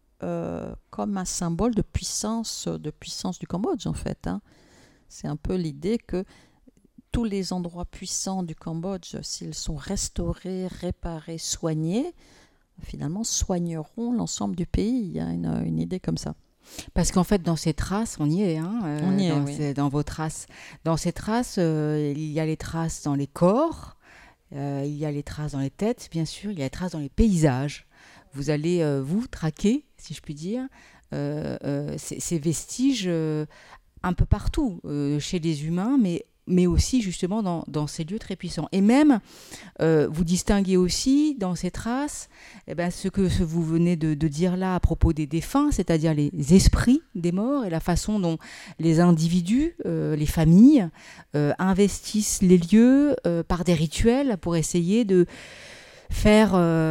euh, comme un symbole de puissance, de puissance du Cambodge en fait. Hein. C'est un peu l'idée que tous les endroits puissants du Cambodge, s'ils sont restaurés, réparés, soignés, finalement soigneront l'ensemble du pays. Il y a une, une idée comme ça. Parce qu'en fait, dans ces traces, on y est, hein, euh, on y est, dans, oui. ces, dans vos traces. Dans ces traces, euh, il y a les traces dans les corps, euh, il y a les traces dans les têtes, bien sûr, il y a les traces dans les paysages. Vous allez, euh, vous, traquer, si je puis dire, euh, euh, ces, ces vestiges euh, un peu partout, euh, chez les humains, mais mais aussi justement dans, dans ces lieux très puissants. Et même, euh, vous distinguez aussi dans ces traces eh ben, ce que ce vous venez de, de dire là à propos des défunts, c'est-à-dire les esprits des morts et la façon dont les individus, euh, les familles, euh, investissent les lieux euh, par des rituels pour essayer de faire...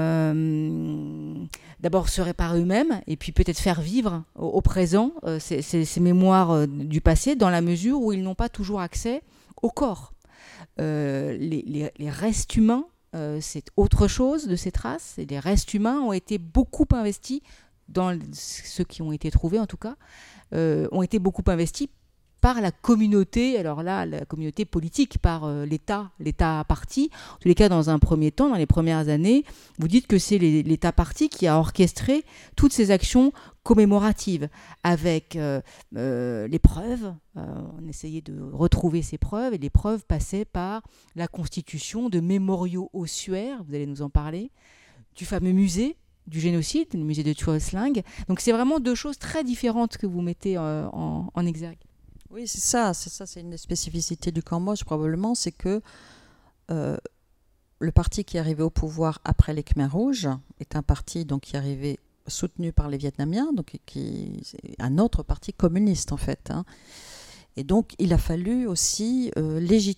Euh, d'abord se réparer eux-mêmes et puis peut-être faire vivre au, au présent euh, ces, ces, ces mémoires euh, du passé dans la mesure où ils n'ont pas toujours accès au corps. Euh, les, les, les restes humains, euh, c'est autre chose de ces traces. Et les restes humains ont été beaucoup investis, dans ceux qui ont été trouvés en tout cas, euh, ont été beaucoup investis par la communauté, alors là, la communauté politique, par euh, l'État, l'État-parti. En tous les cas, dans un premier temps, dans les premières années, vous dites que c'est les, l'État-parti qui a orchestré toutes ces actions commémoratives, avec euh, euh, les preuves. Euh, on essayait de retrouver ces preuves, et les preuves passaient par la constitution de mémoriaux ossuaires, vous allez nous en parler, du fameux musée du génocide, le musée de Tuolsleng. Donc c'est vraiment deux choses très différentes que vous mettez euh, en, en exergue. Oui, c'est ça, c'est ça, c'est une des spécificités du Cambodge probablement, c'est que euh, le parti qui est arrivé au pouvoir après les Khmers rouges est un parti donc, qui est arrivé soutenu par les Vietnamiens, donc qui c'est un autre parti communiste en fait. Hein. Et donc il a fallu aussi euh,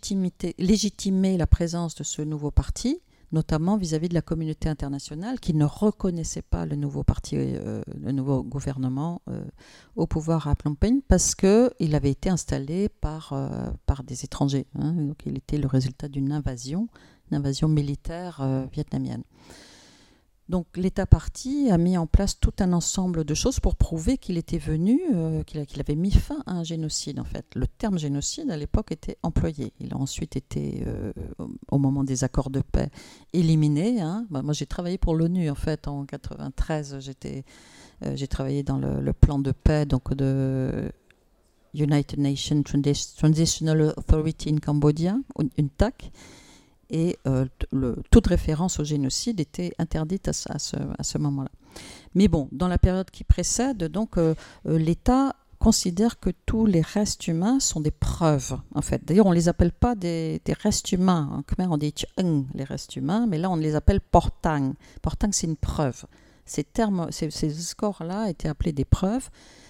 légitimer la présence de ce nouveau parti, notamment vis-à-vis de la communauté internationale qui ne reconnaissait pas le nouveau parti, euh, le nouveau gouvernement euh, au pouvoir à Phnom Penh parce qu'il avait été installé par, euh, par des étrangers. Hein. Donc il était le résultat d'une invasion, une invasion militaire euh, vietnamienne. Donc l'État-parti a mis en place tout un ensemble de choses pour prouver qu'il était venu, euh, qu'il, a, qu'il avait mis fin à un génocide en fait. Le terme génocide à l'époque était employé. Il a ensuite été, euh, au moment des accords de paix, éliminé. Hein. Bah, moi j'ai travaillé pour l'ONU en fait en quatre-vingt-treize. J'étais, euh, j'ai travaillé dans le, le plan de paix donc de United Nations Transitional Authority in Cambodia, U N T A C. Et euh, le, toute référence au génocide était interdite à, à, ce, à ce moment-là. Mais bon, dans la période qui précède, donc, euh, euh, l'État considère que tous les restes humains sont des preuves, en fait. D'ailleurs, on ne les appelle pas des, des restes humains. En Khmer, on dit tcheng, les restes humains, mais là, on les appelle portang. Portang, c'est une preuve. Ces termes, ces, ces scores-là étaient appelés des preuves,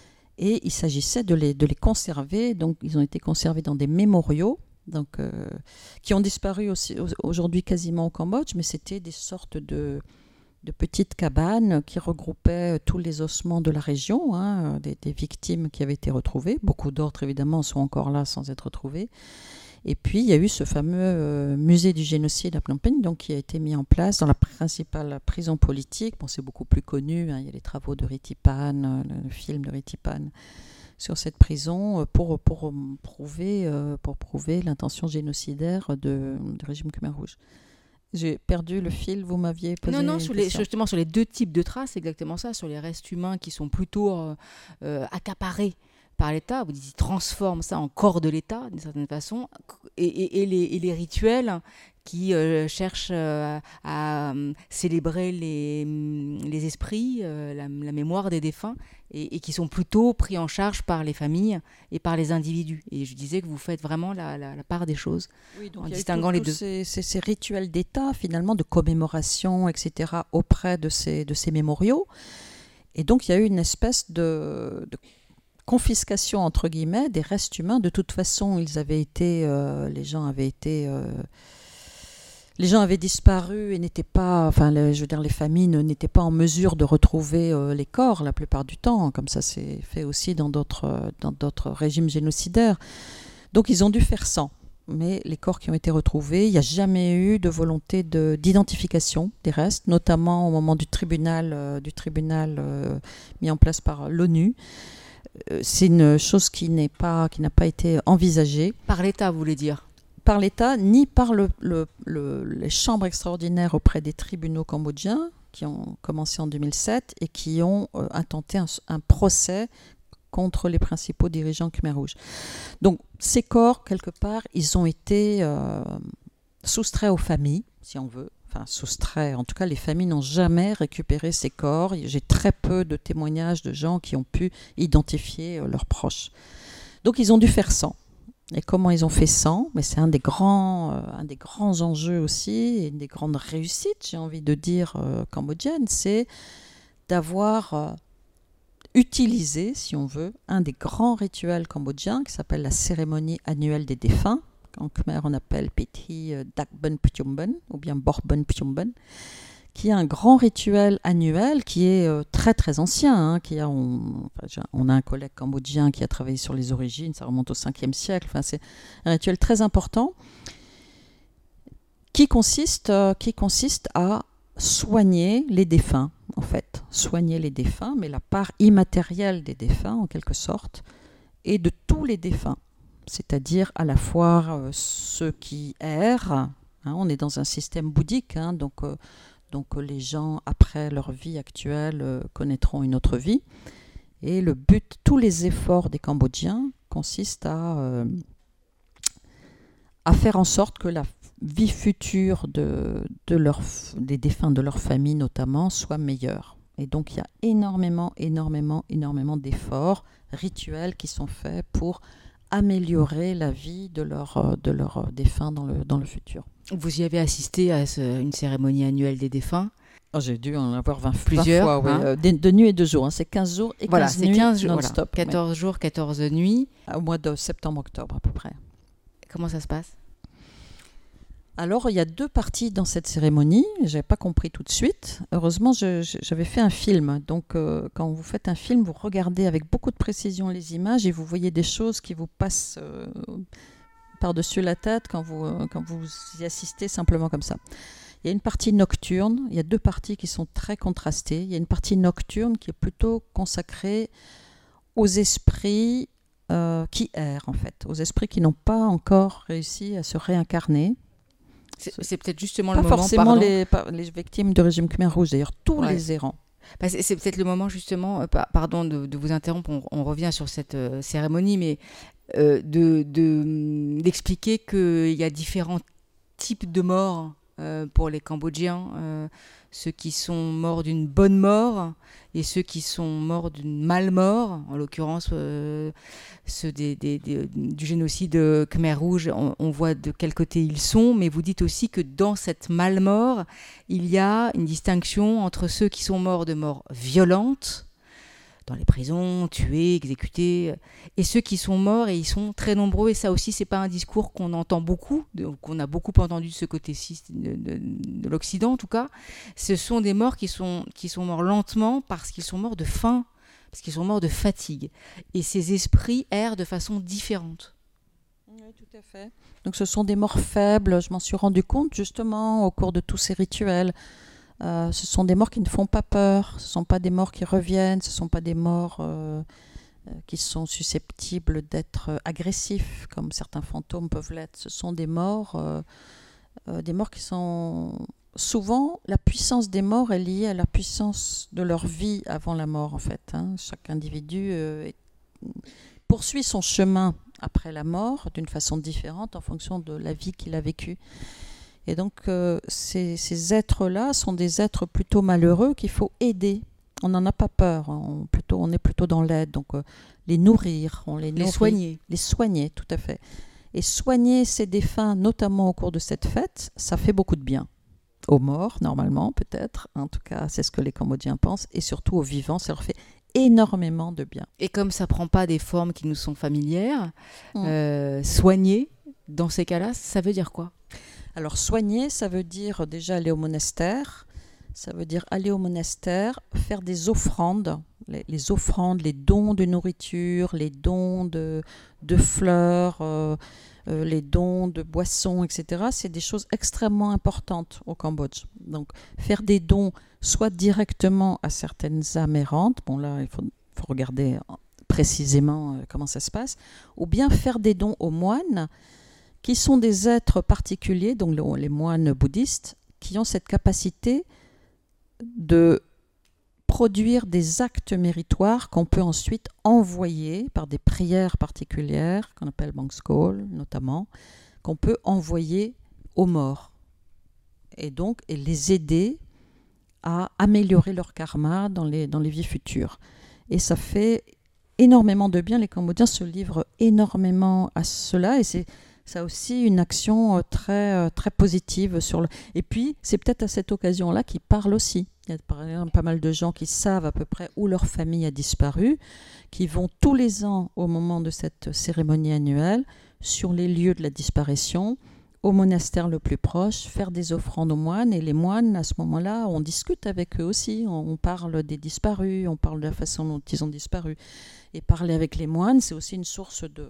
et il s'agissait de les, de les conserver. Donc, ils ont été conservés dans des mémoriaux, donc, euh, qui ont disparu aussi, aujourd'hui quasiment au Cambodge, mais c'était des sortes de, de petites cabanes qui regroupaient tous les ossements de la région, hein, des, des victimes qui avaient été retrouvées. Beaucoup d'autres, évidemment, sont encore là sans être retrouvées. Et puis, il y a eu ce fameux euh, musée du génocide à Phnom Penh, donc, qui a été mis en place dans la principale prison politique. Bon, c'est beaucoup plus connu, hein, il y a les travaux de Ritipan, le film de Ritipan, sur cette prison pour, pour, prouver, pour prouver l'intention génocidaire de, du régime Khmer Rouge. J'ai perdu le fil, vous m'aviez posé Non, non, une sur question. les, justement sur les deux types de traces, c'est exactement ça, sur les restes humains qui sont plutôt euh, euh, accaparés par l'État, vous dites, ils transforment ça en corps de l'État, d'une certaine façon, et, et, et, les, et les rituels qui euh, cherchent euh, à euh, célébrer les, les esprits, euh, la, la mémoire des défunts, et, et qui sont plutôt pris en charge par les familles et par les individus. Et je disais que vous faites vraiment la, la, la part des choses, oui, donc en il y a distinguant tout, les tout deux. Ces, ces, ces rituels d'État, finalement, de commémoration, et cetera, auprès de ces, de ces mémoriaux. Et donc, il y a eu une espèce de... de confiscation entre guillemets des restes humains. De toute façon, ils avaient été, euh, les gens avaient été, euh, les gens avaient disparu et n'étaient pas, enfin, les, je veux dire, les familles n'étaient pas en mesure de retrouver euh, les corps la plupart du temps, comme ça c'est fait aussi dans d'autres, dans d'autres régimes génocidaires. Donc ils ont dû faire sans. Mais les corps qui ont été retrouvés, il n'y a jamais eu de volonté de, d'identification des restes, notamment au moment du tribunal, euh, du tribunal euh, mis en place par l'ONU. C'est une chose qui n'est pas, qui n'a pas été envisagée. Par l'État, vous voulez dire ? Par l'État, ni par le, le, le, les chambres extraordinaires auprès des tribunaux cambodgiens, qui ont commencé en deux mille sept et qui ont euh, intenté un, un procès contre les principaux dirigeants Khmer Rouge. Donc, ces corps, quelque part, ils ont été euh, soustraits aux familles, si on veut. Enfin, soustraits. En tout cas, les familles n'ont jamais récupéré ces corps. J'ai très peu de témoignages de gens qui ont pu identifier euh, leurs proches. Donc, ils ont dû faire sans. Et comment ils ont fait sans ? Mais c'est un des grands, euh, un des grands enjeux aussi, et une des grandes réussites, j'ai envie de dire, euh, cambodgiennes, c'est d'avoir euh, utilisé, si on veut, un des grands rituels cambodgiens qui s'appelle la cérémonie annuelle des défunts. En Khmer, on appelle Peti Dakben Pchumben, ou bien Borben Pchumben, qui est un grand rituel annuel qui est euh, très très ancien. Hein, qui a, on, enfin, on a un collègue cambodgien qui a travaillé sur les origines, ça remonte au cinquième siècle. Enfin, c'est un rituel très important qui consiste, euh, qui consiste à soigner les défunts, en fait. Soigner les défunts, mais la part immatérielle des défunts, en quelque sorte. et de tous les défunts, c'est-à-dire à la fois euh, ceux qui errent, hein, on est dans un système bouddhique, hein, donc, euh, donc euh, les gens après leur vie actuelle euh, connaîtront une autre vie, et le but, tous les efforts des Cambodgiens consistent à, euh, à faire en sorte que la vie future de, de leur, des défunts de leur famille notamment soit meilleure. Et donc il y a énormément, énormément, énormément d'efforts rituels qui sont faits pour améliorer la vie de leurs de leur défunts dans le, dans le futur. Vous y avez assisté à ce, une cérémonie annuelle des défunts? Oh, j'ai dû en avoir vingt, Plusieurs, vingt fois, hein. oui. euh, de, de nuit et de jour. Hein. C'est quinze jours et Voilà, quinze c'est nuits quinze jours, non-stop. voilà. quatorze ouais. jours, quatorze nuits. Au mois de septembre-octobre à peu près. Comment ça se passe? Alors, il y a deux parties dans cette cérémonie. Je n'avais pas compris tout de suite. Heureusement, je, je, j'avais fait un film. Donc, euh, quand vous faites un film, vous regardez avec beaucoup de précision les images et vous voyez des choses qui vous passent euh, par-dessus la tête quand vous, euh, quand vous y assistez simplement comme ça. Il y a une partie nocturne. Il y a deux parties qui sont très contrastées. Il y a une partie nocturne qui est plutôt consacrée aux esprits euh, qui errent, en fait. Aux esprits qui n'ont pas encore réussi à se réincarner. C'est, c'est peut-être justement Pas le moment, forcément pardon. les, pas- les victimes de régime Khmer Rouge, d'ailleurs, tous Ouais. les errants. Bah, c'est, c'est peut-être le moment justement, euh, pa- pardon de, de vous interrompre, on, on revient sur cette euh, cérémonie, mais euh, de, de, d'expliquer qu'il y a différents types de morts euh, pour les Cambodgiens, euh, ceux qui sont morts d'une bonne mort et ceux qui sont morts d'une mal mort, en l'occurrence euh, ceux des, des, des- du génocide Khmer Rouge, on, on voit de quel côté ils sont, mais vous dites aussi que dans cette mal mort, il y a une distinction entre ceux qui sont morts de mort violente, dans les prisons, tués, exécutés, et ceux qui sont morts, et ils sont très nombreux, et ça aussi, c'est pas un discours qu'on entend beaucoup, de- qu'on a beaucoup entendu de ce côté-ci de, de- de l'Occident en tout cas. Ce sont des morts qui sont, qui sont morts lentement parce qu'ils sont morts de faim, parce qu'ils sont morts de fatigue. Et ces esprits errent de façon différente. Oui, tout à fait. Donc ce sont des morts faibles, je m'en suis rendu compte justement au cours de tous ces rituels. Euh, ce sont des morts qui ne font pas peur, ce ne sont pas des morts qui reviennent, ce ne sont pas des morts euh, euh, qui sont susceptibles d'être euh, agressifs, comme certains fantômes peuvent l'être. Ce sont des morts, euh, euh, des morts qui sont... Souvent, la puissance des morts est liée à la puissance de leur vie avant la mort, en fait. Hein. Chaque individu euh, est- poursuit son chemin après la mort d'une façon différente en fonction de la vie qu'il a vécue. Et donc, euh, ces, ces êtres-là sont des êtres plutôt malheureux qu'il faut aider. On n'en a pas peur, hein. on, plutôt, on est plutôt dans l'aide. Donc, euh, les nourrir, on les Les nourrit. soigner. Les soigner, tout à fait. Et soigner ces défunts, notamment au cours de cette fête, ça fait beaucoup de bien. Aux morts, normalement, peut-être. En tout cas, c'est ce que les Cambodgiens pensent. Et surtout aux vivants, ça leur fait énormément de bien. Et comme ça prend pas des formes qui nous sont familières, Mm. euh, soigner, dans ces cas-là, ça veut dire quoi? Alors, soigner, ça veut dire déjà aller au monastère. Ça veut dire aller au monastère, faire des offrandes. Les, les offrandes, les dons de nourriture, les dons de, de fleurs, euh, euh, les dons de boissons, et cetera. C'est des choses extrêmement importantes au Cambodge. Donc, faire des dons, soit directement à certaines âmes errantes. Bon, là, il faut, faut regarder précisément euh, comment ça se passe. Ou bien faire des dons aux moines, qui sont des êtres particuliers, donc le- les moines bouddhistes, qui ont cette capacité de produire des actes méritoires qu'on peut ensuite envoyer par des prières particulières, qu'on appelle Bangskol notamment, qu'on peut envoyer aux morts. Et donc, et les aider à améliorer leur karma dans les, dans les vies futures. Et ça fait énormément de bien. Les Cambodgiens se livrent énormément à cela, et c'est ça a aussi une action euh, très, euh, très positive sur le... Et puis, c'est peut-être à cette occasion-là qu'ils parlent aussi. Il y a par exemple pas mal de gens qui savent à peu près où leur famille a disparu, qui vont tous les ans, au moment de cette cérémonie annuelle, sur les lieux de la disparition, au monastère le plus proche, faire des offrandes aux moines. Et les moines, à ce moment-là, on discute avec eux aussi. On, on parle des disparus, on parle de la façon dont ils ont disparu. Et parler avec les moines, c'est aussi une source de...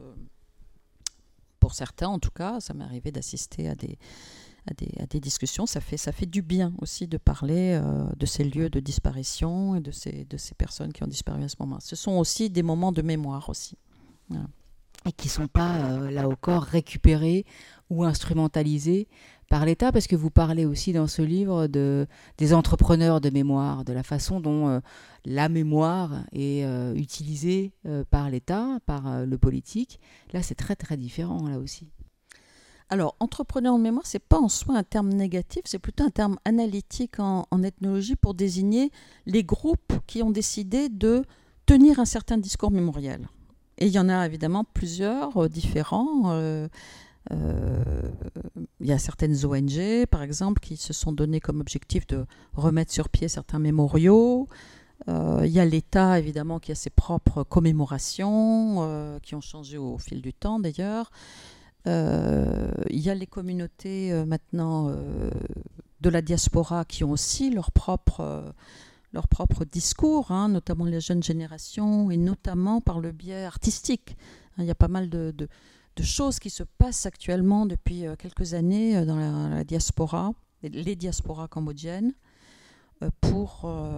Pour certains, en tout cas, ça m'est arrivé d'assister à des, à des, à des discussions. Ça fait, ça fait du bien aussi de parler euh, de ces lieux de disparition et de ces, de ces personnes qui ont disparu à ce moment. Ce sont aussi des moments de mémoire aussi. Voilà. Et qui ne sont pas, euh, là encore, récupérés ou instrumentalisés par l'État, parce que vous parlez aussi dans ce livre de, des entrepreneurs de mémoire, de la façon dont euh, la mémoire est euh, utilisée euh, par l'État, par euh, le politique. Là, c'est très très différent, là aussi. Alors, entrepreneur de mémoire, ce n'est pas en soi un terme négatif, c'est plutôt un terme analytique en, en ethnologie pour désigner les groupes qui ont décidé de tenir un certain discours mémoriel. Et il y en a évidemment plusieurs euh, différents. Euh, euh, il y a certaines O N G, par exemple, qui se sont donné comme objectif de remettre sur pied certains mémoriaux. Euh, il y a l'État, évidemment, qui a ses propres commémorations, euh, qui ont changé au fil du temps, d'ailleurs. Euh, il y a les communautés, euh, maintenant, euh, de la diaspora, qui ont aussi leur propre... Euh, leur propre discours, hein, notamment les jeunes générations, et notamment par le biais artistique. Il y a pas mal de, de, de choses qui se passent actuellement depuis quelques années dans la, la diaspora, les diasporas cambodgiennes, pour euh,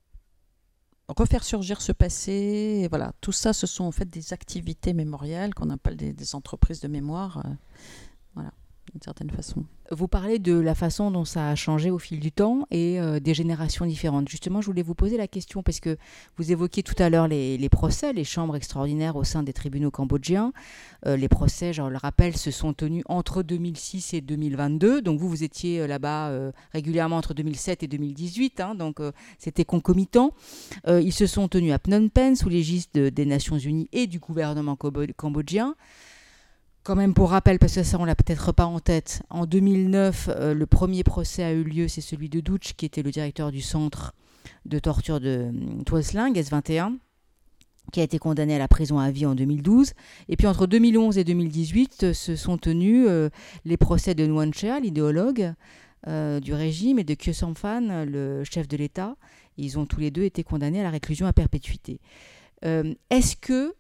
refaire surgir ce passé. Et voilà, tout ça, ce sont en fait des activités mémorielles qu'on appelle des, des entreprises de mémoire. Euh, voilà, d'une certaine façon. Vous parlez de la façon dont ça a changé au fil du temps et euh, des générations différentes. Justement, je voulais vous poser la question parce que vous évoquiez tout à l'heure les, les procès, les chambres extraordinaires au sein des tribunaux cambodgiens. Euh, les procès, je le rappelle, se sont tenus entre deux mille six et deux mille vingt-deux. Donc vous, vous étiez là-bas euh, régulièrement entre deux mille sept et deux mille dix-huit. Hein, donc euh, c'était concomitant. Euh, ils se sont tenus à Phnom Penh sous l'égide de, des Nations Unies et du gouvernement cambodgien. Quand même pour rappel, parce que ça on l'a peut-être pas en tête, en deux mille neuf, euh, le premier procès a eu lieu, c'est celui de Doutch, qui était le directeur du centre de torture de Tuol Sleng, S vingt et un, qui a été condamné à la prison à vie en deux mille douze. Et puis entre deux mille onze et deux mille dix-huit, euh, se sont tenus euh, les procès de Nguyen Cha, l'idéologue euh, du régime, et de Khieu Samphan, le chef de l'État. Ils ont tous les deux été condamnés à la réclusion à perpétuité. Euh, est-ce que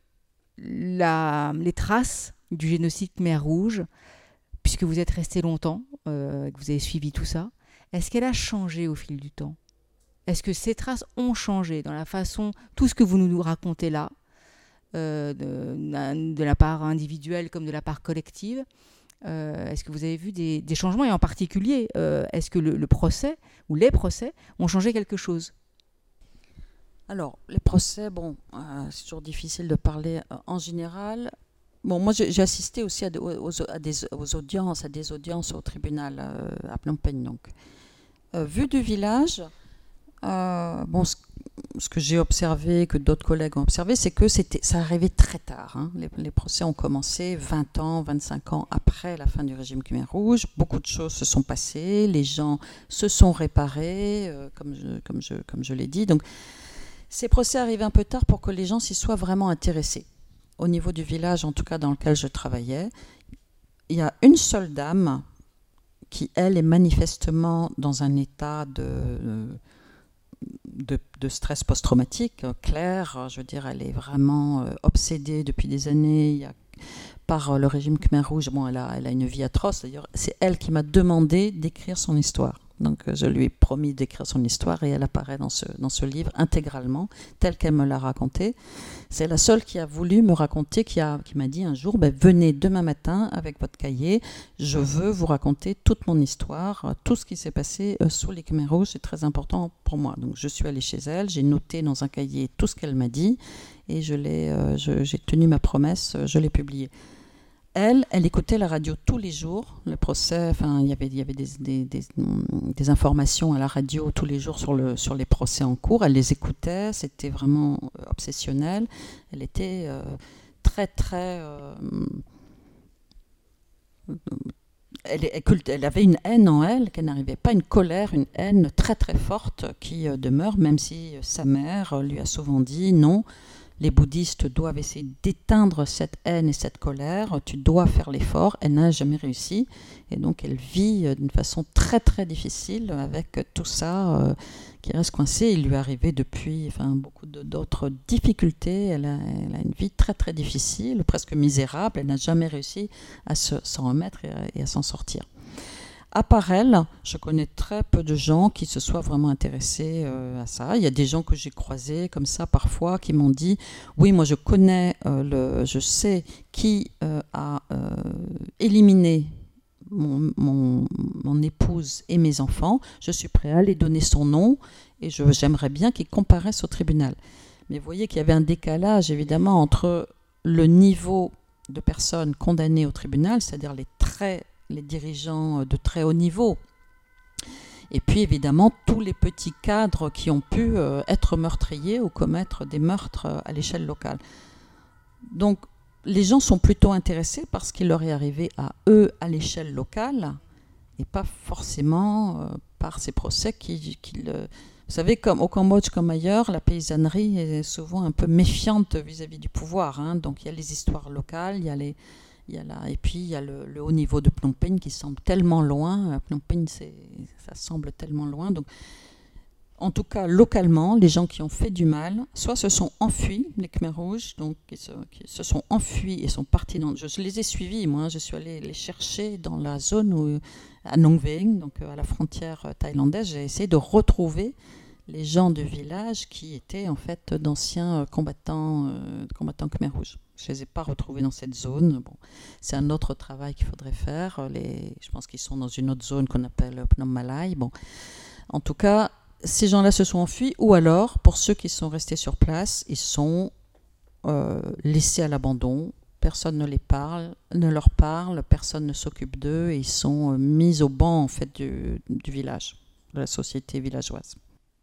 la, les traces du génocide Khmer Rouge, puisque vous êtes resté longtemps, euh, que vous avez suivi tout ça, est-ce qu'elle a changé au fil du temps ? Est-ce que ces traces ont changé dans la façon, tout ce que vous nous racontez là, euh, de, de la part individuelle comme de la part collective, euh, est-ce que vous avez vu des, des changements ? Et en particulier, euh, est-ce que le, le procès ou les procès ont changé quelque chose ? Alors, les procès, bon, euh, c'est toujours difficile de parler euh, en général. Bon, moi, j'ai, j'ai assisté aussi à, de, aux, à des aux audiences, à des audiences au tribunal euh, à Phnom Penh. Donc, euh, vu du village, euh, bon, ce, ce que j'ai observé, que d'autres collègues ont observé, c'est que c'était, ça arrivait très tard. Hein. Les, les procès ont commencé vingt ans, vingt-cinq ans après la fin du régime Khmer Rouge. Beaucoup de choses se sont passées, les gens se sont réparés, euh, comme je, comme je, comme je l'ai dit. Donc, ces procès arrivaient un peu tard pour que les gens s'y soient vraiment intéressés. Au niveau du village, en tout cas dans lequel je travaillais, il y a une seule dame qui, elle, est manifestement dans un état de, de, de stress post-traumatique. Claire, je veux dire, elle est vraiment obsédée depuis des années par le régime Khmer Rouge. Bon, elle a, elle a une vie atroce. D'ailleurs, c'est elle qui m'a demandé d'écrire son histoire. Donc, je lui ai promis d'écrire son histoire et elle apparaît dans ce, dans ce livre intégralement, telle qu'elle me l'a racontée. C'est la seule qui a voulu me raconter, qui, a, qui m'a dit un jour, ben, venez demain matin avec votre cahier, je veux vous raconter toute mon histoire, tout ce qui s'est passé sous les Khmer Rouges, c'est très important pour moi. Donc, je suis allée chez elle, j'ai noté dans un cahier tout ce qu'elle m'a dit et je l'ai, euh, je, j'ai tenu ma promesse, je l'ai publié. Elle, elle écoutait la radio tous les jours, le procès, enfin, il y avait, il y avait des, des, des, des informations à la radio tous les jours sur, le, sur les procès en cours. Elle les écoutait, c'était vraiment obsessionnel. Elle était euh, très, très... Euh, elle, elle, elle avait une haine en elle, qu'elle n'arrivait pas, une colère, une haine très, très forte qui euh, demeure, même si sa mère lui a souvent dit non. Les bouddhistes doivent essayer d'éteindre cette haine et cette colère. Tu dois faire l'effort. Elle n'a jamais réussi. Et donc, elle vit d'une façon très, très difficile avec tout ça euh, qui reste coincé. Il lui est arrivé depuis enfin, beaucoup de, d'autres difficultés. Elle a, elle a une vie très, très difficile, presque misérable. Elle n'a jamais réussi à se, s'en remettre et à, et à s'en sortir. à part elle, je connais très peu de gens qui se soient vraiment intéressés euh, à ça. Il y a des gens que j'ai croisés comme ça parfois qui m'ont dit « Oui, moi je connais, euh, le, je sais qui euh, a euh, éliminé mon, mon, mon épouse et mes enfants. Je suis prêt à lui donner son nom et je, j'aimerais bien qu'il comparaisse au tribunal. » Mais vous voyez qu'il y avait un décalage évidemment entre le niveau de personnes condamnées au tribunal, c'est-à-dire les très les dirigeants de très haut niveau. Et puis évidemment, tous les petits cadres qui ont pu euh, être meurtriers ou commettre des meurtres euh, à l'échelle locale. Donc, les gens sont plutôt intéressés par ce qui leur est arrivé à eux à l'échelle locale et pas forcément euh, par ces procès qui... qui le... Vous savez, comme au Cambodge comme ailleurs, la paysannerie est souvent un peu méfiante vis-à-vis du pouvoir. Hein. Donc, il y a les histoires locales, il y a les... Il y a là, et puis il y a le, le haut niveau de Phnom Penh qui semble tellement loin. Phnom Penh, c'est, ça semble tellement loin. Donc, en tout cas, localement, les gens qui ont fait du mal, soit se sont enfuis, les Khmers rouges, donc qui se, qui se sont enfuis et sont partis dans. Je, je les ai suivis, moi. Je suis allée les chercher dans la zone où, à Nong Veng, donc à la frontière thaïlandaise. J'ai essayé de retrouver les gens du village qui étaient en fait d'anciens combattants, euh, combattants Khmers rouges. Je ne les ai pas retrouvés dans cette zone. Bon, c'est un autre travail qu'il faudrait faire. Les, je pense qu'ils sont dans une autre zone qu'on appelle Phnom Malay. Bon. En tout cas, ces gens-là se sont enfuis, ou alors, pour ceux qui sont restés sur place, ils sont euh, laissés à l'abandon. Personne ne les parle, ne leur parle, personne ne s'occupe d'eux, et ils sont euh, mis au banc en fait, du, du village, de la société villageoise.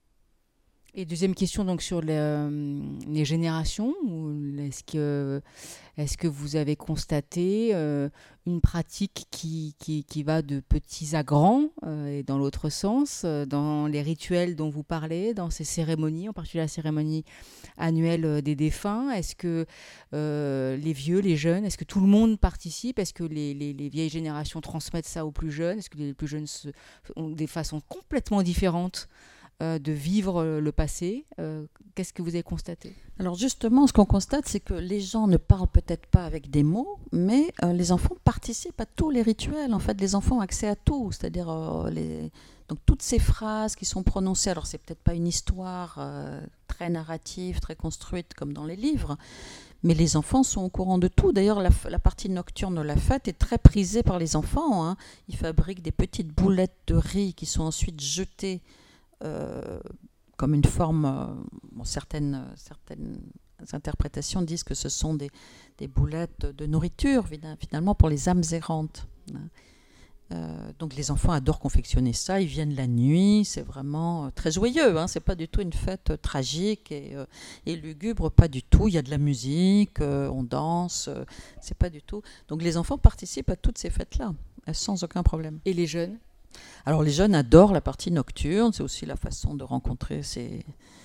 Et deuxième question donc sur les, euh, les générations. Est-ce que, est-ce que vous avez constaté euh, une pratique qui, qui, qui va de petits à grands euh, et dans l'autre sens, euh, dans les rituels dont vous parlez, dans ces cérémonies, en particulier la cérémonie annuelle des défunts? Est-ce que euh, les vieux, les jeunes, est-ce que tout le monde participe? Est-ce que les, les, les vieilles générations transmettent ça aux plus jeunes? Est-ce que les plus jeunes se, ont des façons complètement différentes de vivre le passé? euh, Qu'est-ce que vous avez constaté? Alors justement, ce qu'on constate, c'est que les gens ne parlent peut-être pas avec des mots, mais euh, les enfants participent à tous les rituels. En fait, les enfants ont accès à tout, c'est-à-dire euh, les... donc toutes ces phrases qui sont prononcées. Alors c'est peut-être pas une histoire euh, très narrative, très construite comme dans les livres, mais les enfants sont au courant de tout. D'ailleurs, la, la partie nocturne de la fête est très prisée par les enfants. Hein. Ils fabriquent des petites boulettes de riz qui sont ensuite jetées Euh, comme une forme, euh, bon, certaines, certaines interprétations disent que ce sont des, des boulettes de, de nourriture, finalement, pour les âmes errantes. Euh, donc les enfants adorent confectionner ça, ils viennent la nuit, c'est vraiment euh, très joyeux, hein, c'est pas du tout une fête euh, tragique et, euh, et lugubre, pas du tout, il y a de la musique, euh, on danse, euh, c'est pas du tout. Donc les enfants participent à toutes ces fêtes-là, sans aucun problème. Et les jeunes ? Alors les jeunes adorent la partie nocturne, c'est aussi la façon de rencontrer ses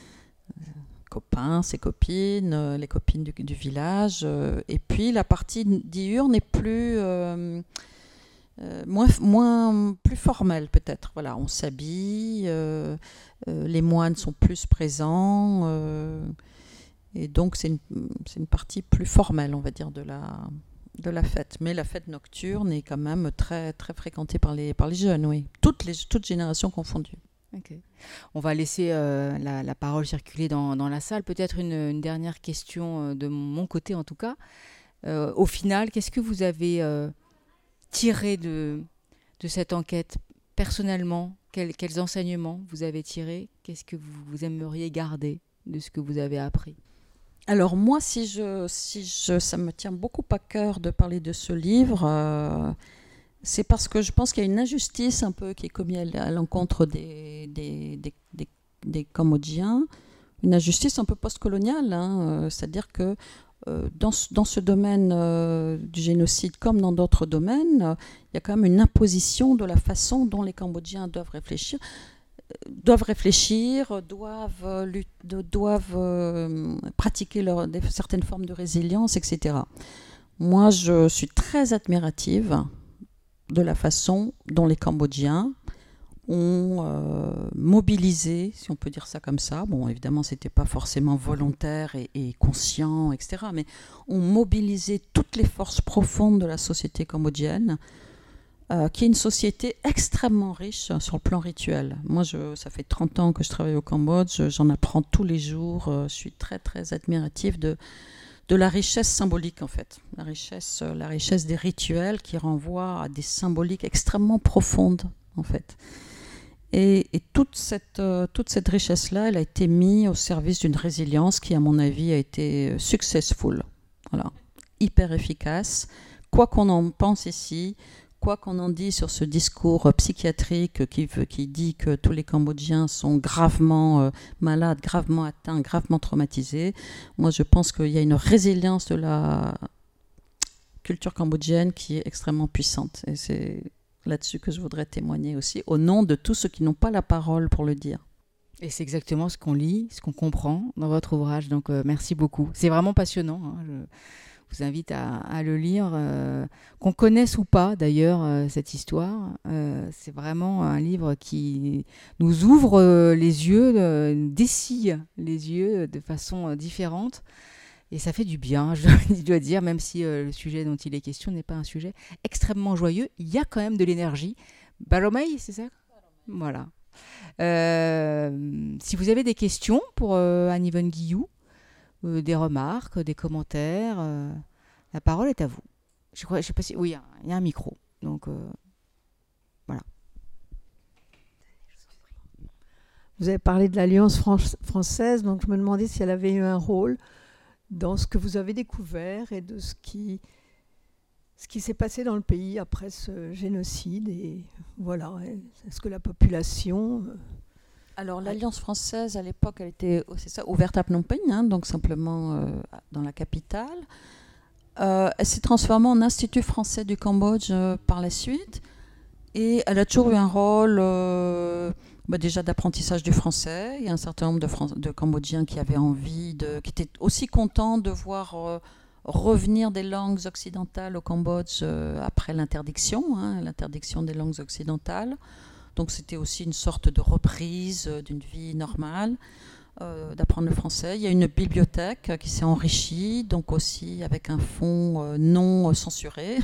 copains, ses copines, les copines du, du village. Et puis la partie diurne est plus, euh, euh, moins, moins, plus formelle peut-être. Voilà, on s'habille, euh, euh, les moines sont plus présents, euh, et donc c'est une, c'est une partie plus formelle, on va dire, de la... de la fête, mais la fête nocturne est quand même très, très fréquentée par les, par les jeunes, oui, toutes, les, toutes générations confondues. Okay. On va laisser euh, la, la parole circuler dans, dans la salle. Peut-être une, une dernière question de mon côté en tout cas. Euh, au final, qu'est-ce que vous avez euh, tiré de, de cette enquête personnellement? Quels, quels enseignements vous avez tirés? Qu'est-ce que vous, vous aimeriez garder de ce que vous avez appris? Alors moi, si je, si je, ça me tient beaucoup à cœur de parler de ce livre, euh, c'est parce que je pense qu'il y a une injustice un peu qui est commise à l'encontre des, des, des, des, des Cambodgiens, une injustice un peu post-coloniale, hein, euh, c'est-à-dire que euh, dans, dans ce domaine euh, du génocide, comme dans d'autres domaines, euh, il y a quand même une imposition de la façon dont les Cambodgiens doivent réfléchir. doivent réfléchir, doivent, lutter, doivent euh, pratiquer leur, des, certaines formes de résilience, et cetera. Moi, je suis très admirative de la façon dont les Cambodgiens ont euh, mobilisé, si on peut dire ça comme ça, bon, évidemment, ce n'était pas forcément volontaire et, et conscient, et cetera, mais ont mobilisé toutes les forces profondes de la société cambodgienne euh, qui est une société extrêmement riche sur le plan rituel. Moi, je, ça fait trente ans que je travaille au Cambodge, j'en apprends tous les jours, euh, je suis très très admirative de, de la richesse symbolique en fait, la richesse, la richesse des rituels qui renvoient à des symboliques extrêmement profondes en fait. Et, et toute cette, euh, toute cette richesse-là, elle a été mise au service d'une résilience qui, à mon avis, a été successful. Voilà. Hyper efficace. Quoi qu'on en pense ici, quoi qu'on en dise sur ce discours psychiatrique qui, qui dit que tous les Cambodgiens sont gravement euh, malades, gravement atteints, gravement traumatisés, moi je pense qu'il y a une résilience de la culture cambodgienne qui est extrêmement puissante. Et c'est là-dessus que je voudrais témoigner aussi, au nom de tous ceux qui n'ont pas la parole pour le dire. Et c'est exactement ce qu'on lit, ce qu'on comprend dans votre ouvrage, donc euh, merci beaucoup. C'est vraiment passionnant, hein. Je vous invite à, à le lire, euh, qu'on connaisse ou pas d'ailleurs euh, cette histoire. Euh, c'est vraiment un livre qui nous ouvre euh, les yeux, euh, dessille les yeux de façon euh, différente. Et ça fait du bien, je dois dire, même si euh, le sujet dont il est question n'est pas un sujet extrêmement joyeux, il y a quand même de l'énergie. Baromei, c'est ça ? Voilà. Euh, si vous avez des questions pour euh, Anne-Yvonne Guillou, euh, des remarques, des commentaires, euh, la parole est à vous. Je crois, je sais pas si, oui, il y a, il y a un micro, donc euh, voilà. Vous avez parlé de l'Alliance fran- française, donc je me demandais si elle avait eu un rôle dans ce que vous avez découvert et de ce qui, ce qui s'est passé dans le pays après ce génocide. Et voilà, est-ce que la population... Alors l'Alliance française, à l'époque, elle était c'est ça, ouverte à Phnom Penh, hein, donc simplement euh, dans la capitale. Euh, elle s'est transformée en Institut français du Cambodge euh, par la suite. Et elle a toujours eu un rôle... Euh, Bah déjà d'apprentissage du français. Il y a un certain nombre de, Fran- de Cambodgiens qui avaient envie, de, qui étaient aussi contents de voir euh, revenir des langues occidentales au Cambodge euh, après l'interdiction, hein, l'interdiction des langues occidentales. Donc c'était aussi une sorte de reprise euh, d'une vie normale, euh, d'apprendre le français. Il y a une bibliothèque qui s'est enrichie, donc aussi avec un fonds euh, non censuré.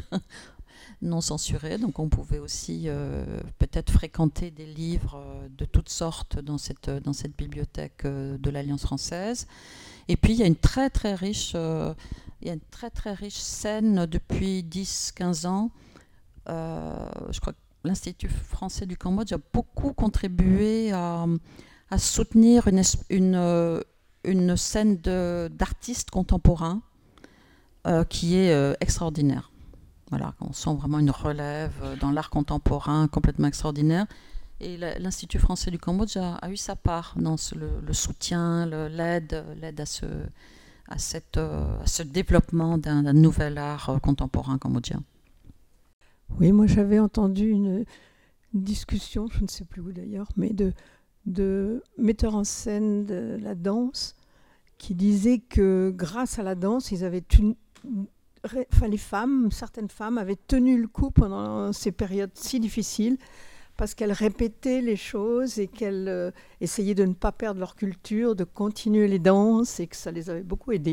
non censuré, donc on pouvait aussi euh, peut-être fréquenter des livres euh, de toutes sortes dans cette, dans cette bibliothèque euh, de l'Alliance française. Et puis il y a une très très riche, euh, il y a une très très riche scène depuis dix à quinze ans. Euh, je crois que l'Institut français du Cambodge a beaucoup contribué à, à soutenir une, une, une scène de, d'artistes contemporains euh, qui est euh, extraordinaire. Voilà, on sent vraiment une relève dans l'art contemporain complètement extraordinaire. Et l'Institut français du Cambodge a, a eu sa part dans ce, le, le soutien, le, l'aide, l'aide à ce, à cette, à ce développement d'un, d'un nouvel art contemporain cambodgien. Oui, moi j'avais entendu une, une discussion, je ne sais plus où d'ailleurs, mais de, de metteurs en scène de la danse qui disaient que grâce à la danse, ils avaient une... Enfin, les femmes, certaines femmes avaient tenu le coup pendant ces périodes si difficiles parce qu'elles répétaient les choses et qu'elles euh, essayaient de ne pas perdre leur culture, de continuer les danses et que ça les avait beaucoup aidées.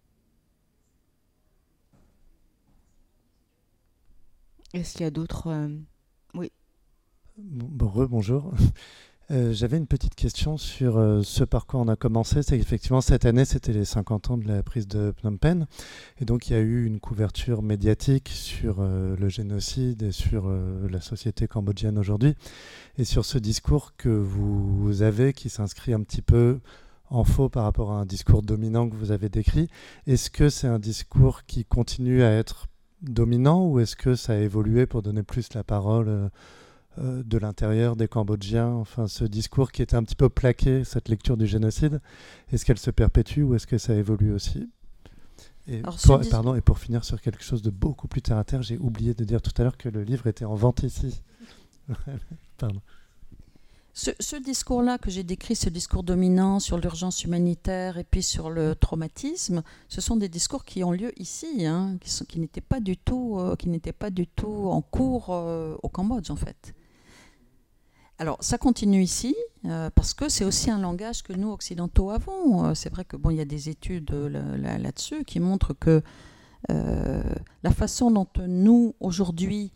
Est-ce qu'il y a d'autres euh... Oui. Bon, rebonjour. Euh, j'avais une petite question sur euh, ce par quoi on a commencé. C'est qu'effectivement, cette année, c'était les cinquante ans de la prise de Phnom Penh. Et donc, il y a eu une couverture médiatique sur euh, le génocide et sur euh, la société cambodgienne aujourd'hui. Et sur ce discours que vous avez, qui s'inscrit un petit peu en faux par rapport à un discours dominant que vous avez décrit. Est-ce que c'est un discours qui continue à être dominant ou est-ce que ça a évolué pour donner plus la parole euh, de l'intérieur des Cambodgiens, enfin ce discours qui était un petit peu plaqué, cette lecture du génocide, est-ce qu'elle se perpétue ou est-ce que ça évolue aussi ? Et, Alors, pour, dis... pardon, et pour finir sur quelque chose de beaucoup plus terre à terre, j'ai oublié de dire tout à l'heure que le livre était en vente ici. Pardon. Ce, ce discours-là que j'ai décrit, ce discours dominant sur l'urgence humanitaire et puis sur le traumatisme, ce sont des discours qui ont lieu ici, hein, qui, sont, qui n'étaient pas du tout, euh, qui n'étaient pas du tout en cours euh, au Cambodge en fait. Alors, ça continue ici, euh, parce que c'est aussi un langage que nous, occidentaux, avons. Euh, c'est vrai que bon, il y a des études là, là, là-dessus qui montrent que euh, la façon dont nous, aujourd'hui,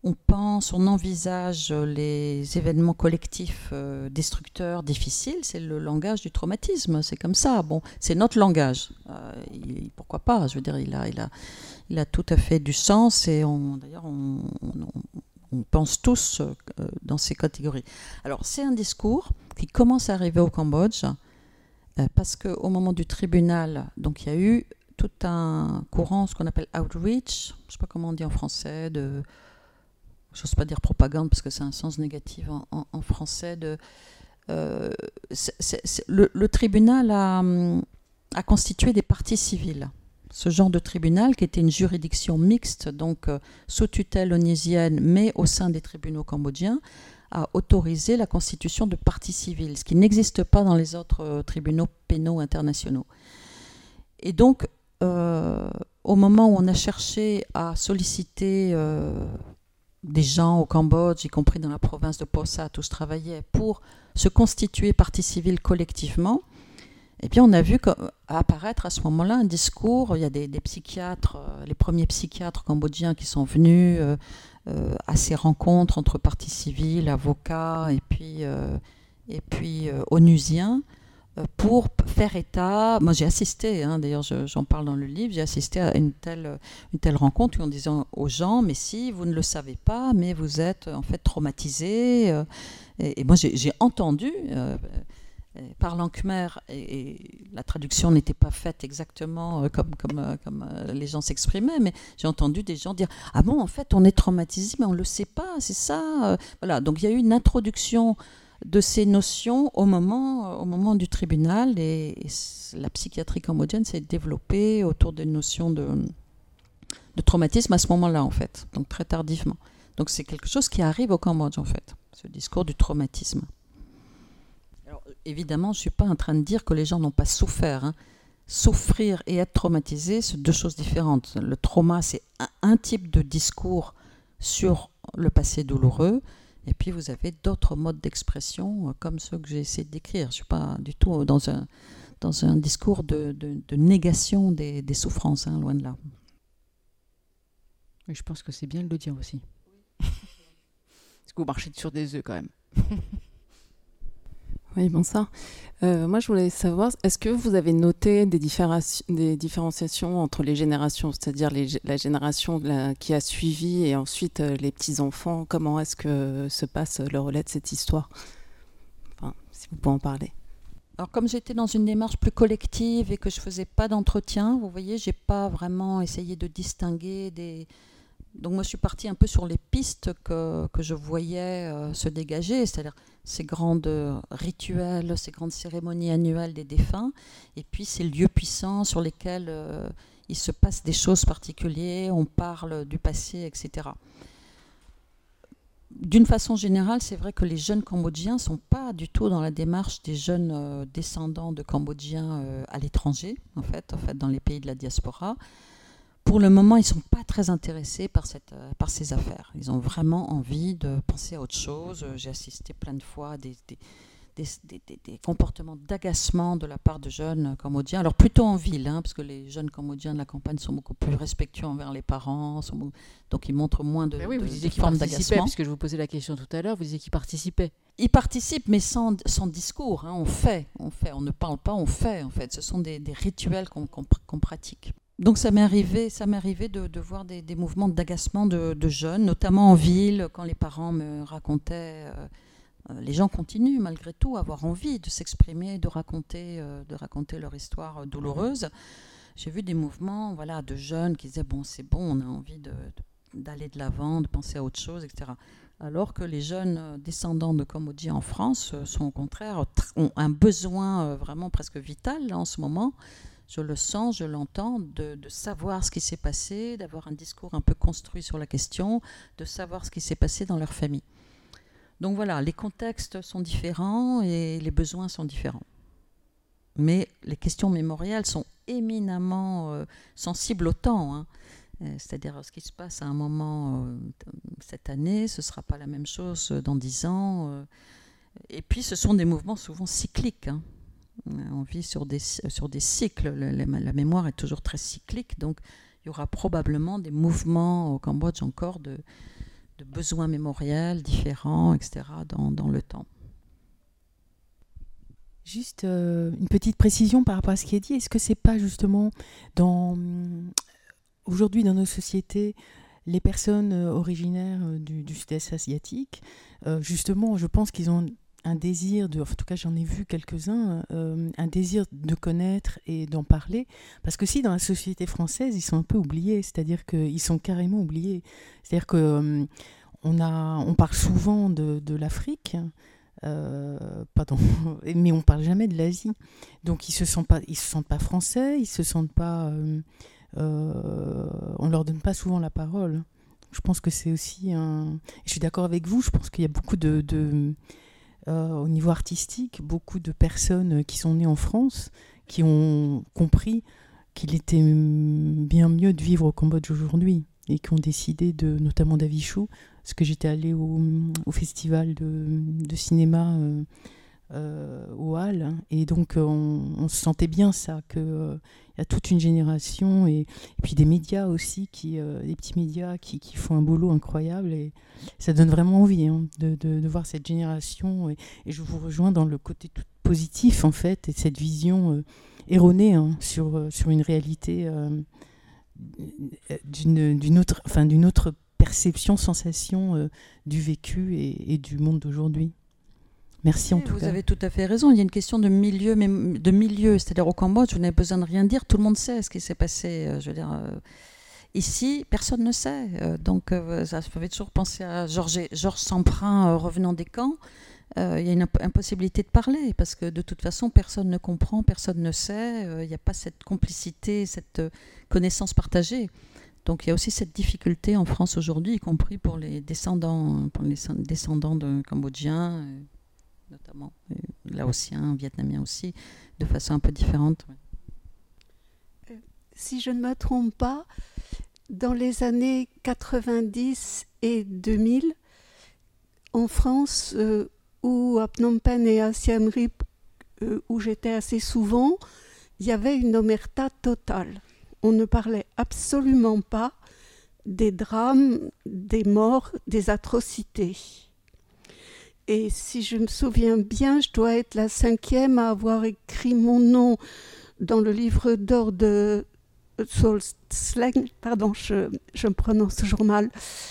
on pense, on envisage les événements collectifs euh, destructeurs, difficiles, c'est le langage du traumatisme, c'est comme ça. Bon, c'est notre langage. Euh, il, pourquoi pas? Je veux dire, il a, il a, il a tout à fait du sens et on, d'ailleurs, on, on, on pense tous euh, dans ces catégories. Alors, c'est un discours qui commence à arriver au Cambodge euh, parce qu'au moment du tribunal, donc il y a eu tout un courant, ce qu'on appelle outreach, je ne sais pas comment on dit en français, de... j'ose pas dire propagande parce que c'est un sens négatif en, en, en français. De, euh, c'est, c'est, c'est, le, le tribunal a, a constitué des parties civiles. Ce genre de tribunal, qui était une juridiction mixte, donc euh, sous tutelle onusienne, mais au sein des tribunaux cambodgiens, a autorisé la constitution de parties civiles, ce qui n'existe pas dans les autres euh, tribunaux pénaux internationaux. Et donc, euh, au moment où on a cherché à solliciter... Euh, des gens au Cambodge, y compris dans la province de Posat où je travaillais, pour se constituer partie civile collectivement, eh bien, on a vu apparaître à ce moment-là un discours. Il y a des, des psychiatres, euh, les premiers psychiatres cambodgiens qui sont venus euh, euh, à ces rencontres entre parties civiles, avocats et puis, euh, et puis euh, onusiens, pour faire état. Moi, j'ai assisté, hein, d'ailleurs, je, j'en parle dans le livre, j'ai assisté à une telle, une telle rencontre où on disait aux gens, mais si, vous ne le savez pas, mais vous êtes en fait traumatisés. Euh, et, et moi, j'ai, j'ai entendu, euh, parlant khmer, et, et la traduction n'était pas faite exactement euh, comme, comme, euh, comme euh, les gens s'exprimaient, mais j'ai entendu des gens dire « Ah bon, en fait, on est traumatisé, mais on ne le sait pas, c'est ça. » Voilà, donc il y a eu une introduction de ces notions au moment, au moment du tribunal, et, et la psychiatrie cambodgienne s'est développée autour des notions de, de traumatisme à ce moment-là, en fait, donc très tardivement. Donc c'est quelque chose qui arrive au Cambodge, en fait, ce discours du traumatisme. Alors, évidemment, je ne suis pas en train de dire que les gens n'ont pas souffert. Hein. Souffrir et être traumatisé, c'est deux choses différentes. Le trauma, c'est un, un type de discours sur le passé douloureux. Et puis, vous avez d'autres modes d'expression, euh, comme ceux que j'ai essayé de décrire. Je ne suis pas du tout dans un, dans un discours de, de, de négation des, des souffrances, hein, loin de là. Oui, je pense que c'est bien de le dire aussi. Parce que vous marchez sur des œufs, quand même. Oui, bonsoir. Euh, moi, je voulais savoir, est-ce que vous avez noté des, différa- des différenciations entre les générations, c'est-à-dire les, la génération la, qui a suivi et ensuite euh, les petits-enfants? Comment est-ce que se passe le relais de cette histoire? Enfin, si vous pouvez en parler. Alors, comme j'étais dans une démarche plus collective et que je ne faisais pas d'entretien, vous voyez, je n'ai pas vraiment essayé de distinguer des... Donc moi, je suis partie un peu sur les pistes que, que je voyais euh, se dégager, c'est-à-dire ces grands rituels, ces grandes cérémonies annuelles des défunts, et puis ces lieux puissants sur lesquels euh, il se passe des choses particulières, on parle du passé, et cetera. D'une façon générale, c'est vrai que les jeunes Cambodgiens ne sont pas du tout dans la démarche des jeunes euh, descendants de Cambodgiens euh, à l'étranger, en fait, en fait, dans les pays de la diaspora. Pour le moment, ils ne sont pas très intéressés par, cette, par ces affaires. Ils ont vraiment envie de penser à autre chose. J'ai assisté plein de fois à des, des, des, des, des, des comportements d'agacement de la part de jeunes Cambodgiens. Alors plutôt en ville, hein, parce que les jeunes Cambodgiens de la campagne sont beaucoup plus respectueux envers les parents, sont, donc ils montrent moins de, oui, de, vous disiez de qu'ils formes participaient, d'agacement. puisque je vous posais la question tout à l'heure, vous disiez qu'ils participaient. Ils participent, mais sans, sans discours. Hein, on fait, on fait, on ne parle pas, on fait. En fait, ce sont des, des rituels qu'on, qu'on, qu'on pratique. Donc ça m'est arrivé, ça m'est arrivé de, de voir des, des mouvements d'agacement de, de jeunes, notamment en ville, quand les parents me racontaient. Euh, euh, les gens continuent malgré tout à avoir envie de s'exprimer, de raconter, euh, de raconter leur histoire douloureuse. J'ai vu des mouvements, voilà, de jeunes qui disaient bon, c'est bon, on a envie de, de, d'aller de l'avant, de penser à autre chose, et cetera. Alors que les jeunes descendants de Cambodgiens en France sont au contraire ont un besoin vraiment presque vital là, en ce moment. Je le sens, je l'entends, de, de savoir ce qui s'est passé, d'avoir un discours un peu construit sur la question, de savoir ce qui s'est passé dans leur famille. Donc voilà, les contextes sont différents et les besoins sont différents. Mais les questions mémorielles sont éminemment euh, sensibles au temps. Hein. C'est-à-dire ce qui se passe à un moment euh, cette année, ce ne sera pas la même chose dans dix ans. Euh, et puis ce sont des mouvements souvent cycliques. Hein. On vit sur des, sur des cycles, la, la mémoire est toujours très cyclique, donc il y aura probablement des mouvements au Cambodge encore de, de besoins mémoriels différents, et cetera, dans, dans le temps. Juste euh, une petite précision par rapport à ce qui est dit. Est-ce que c'est pas justement dans aujourd'hui dans nos sociétés les personnes euh, originaires euh, du, du sud-est asiatique, euh, justement, je pense qu'ils ont un désir de, en tout cas j'en ai vu quelques-uns, euh, un désir de connaître et d'en parler, parce que si dans la société française ils sont un peu oubliés, c'est-à-dire qu'ils sont carrément oubliés, c'est-à-dire que euh, on a, on parle souvent de, de l'Afrique. Euh, pardon, mais on parle jamais de l'Asie. Donc ils se sentent pas, ils se sentent pas français, ils se sentent pas, euh, euh, on leur donne pas souvent la parole. Je pense que c'est aussi un. Je suis d'accord avec vous. Je pense qu'il y a beaucoup de, de euh, au niveau artistique, beaucoup de personnes qui sont nées en France qui ont compris qu'il était bien mieux de vivre au Cambodge aujourd'hui et qui ont décidé de, notamment Davichou, parce que j'étais allée au, au festival de, de cinéma euh, euh, au Halles, et donc euh, on, on se sentait bien ça, qu'il euh, y a toute une génération, et, et puis des médias aussi, qui, euh, des petits médias qui, qui font un boulot incroyable, et ça donne vraiment envie hein, de, de, de voir cette génération, et, et je vous rejoins dans le côté tout positif en fait, et cette vision euh, erronée hein, sur, euh, sur une réalité euh, d'une, d'une autre, enfin, d'une autre perception, sensation euh, du vécu et, et du monde d'aujourd'hui. Merci en oui, tout vous cas. Vous avez tout à fait raison. Il y a une question de milieu, mais de milieu. C'est-à-dire au Cambodge, vous n'avez besoin de rien dire. Tout le monde sait ce qui s'est passé. Euh, je veux dire, euh, ici, personne ne sait. Euh, donc, euh, ça fait toujours penser à Georges, Georges Semprin euh, revenant des camps. Euh, il y a une imp- impossibilité de parler parce que de toute façon, personne ne comprend, personne ne sait. Euh, il n'y a pas cette complicité, cette euh, connaissance partagée. Donc il y a aussi cette difficulté en France aujourd'hui, y compris pour les descendants, pour les descendants de Cambodgiens, euh, notamment euh, Laotiens, Vietnamiens aussi, de façon un peu différente. Euh, si je ne me trompe pas, dans les années quatre-vingt-dix et deux mille, en France, euh, ou à Phnom Penh et à Siem Reap, euh, où j'étais assez souvent, il y avait une omerta totale. On ne parlait absolument pas des drames, des morts, des atrocités. Et si je me souviens bien, je dois être la cinquième à avoir écrit mon nom dans le livre d'or de Sol Sleng, pardon, je, je me prononce toujours mal,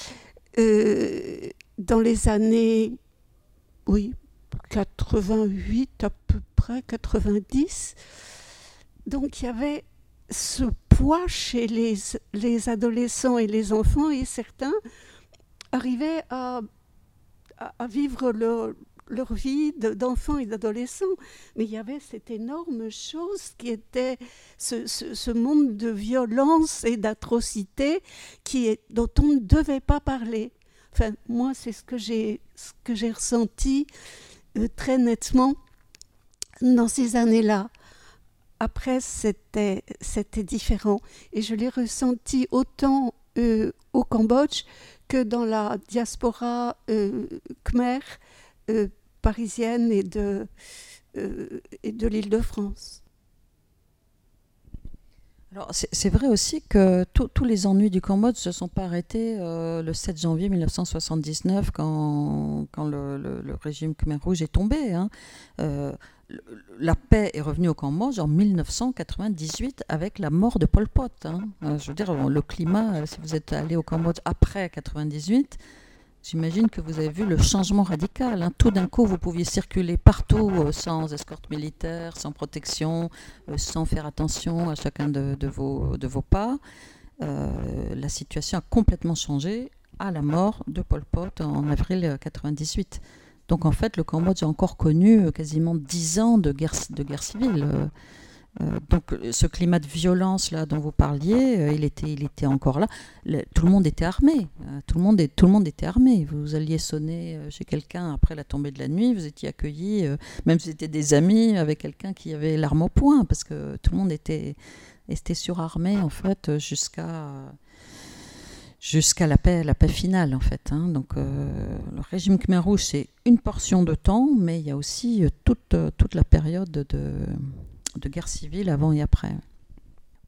euh, dans les années, oui, quatre-vingt-huit à peu près, quatre-vingt-dix. Donc il y avait ce poids chez les, les adolescents et les enfants, et certains arrivaient à, à, à vivre leur, leur vie de, d'enfants et d'adolescents. Mais il y avait cette énorme chose qui était ce, ce, ce monde de violence et d'atrocité qui est, dont on ne devait pas parler. Enfin, moi, c'est ce que j'ai, ce que j'ai ressenti euh, très nettement dans ces années-là. Après, c'était, c'était différent. Et je l'ai ressenti autant euh, au Cambodge que dans la diaspora euh, khmer euh, parisienne et de, euh, et de l'Île-de-France. Alors, c'est, c'est vrai aussi que tous les ennuis du Cambodge ne se sont pas arrêtés euh, le sept janvier mille neuf cent soixante-dix-neuf quand, quand le, le, le régime Khmer Rouge est tombé. Hein. Euh, la paix est revenue au Cambodge en mille neuf cent quatre-vingt-dix-huit avec la mort de Pol Pot. Hein. Euh, je veux dire, le climat, si vous êtes allé au Cambodge après quatre-vingt-dix-huit, j'imagine que vous avez vu le changement radical. Hein. Tout d'un coup, vous pouviez circuler partout euh, sans escorte militaire, sans protection, euh, sans faire attention à chacun de, de, vos, de vos pas. Euh, la situation a complètement changé à la mort de Pol Pot en avril quatre-vingt-dix-huit. Donc en fait, le Cambodge a encore connu quasiment dix ans de guerre, de guerre civile. Euh, euh, donc ce climat de violence là dont vous parliez, euh, il était, il était encore là. Le, tout le monde était armé. Euh, tout le monde, est, tout le monde était armé. Vous alliez sonner euh, chez quelqu'un après la tombée de la nuit, vous étiez accueillis, euh, même si c'était des amis, avec quelqu'un qui avait l'arme au poing, parce que tout le monde était, était surarmé en fait jusqu'à jusqu'à la paix, la paix finale en fait. Hein. Donc euh, le régime Khmer Rouge, c'est une portion de temps, mais il y a aussi euh, toute, euh, toute la période de, de guerre civile avant et après.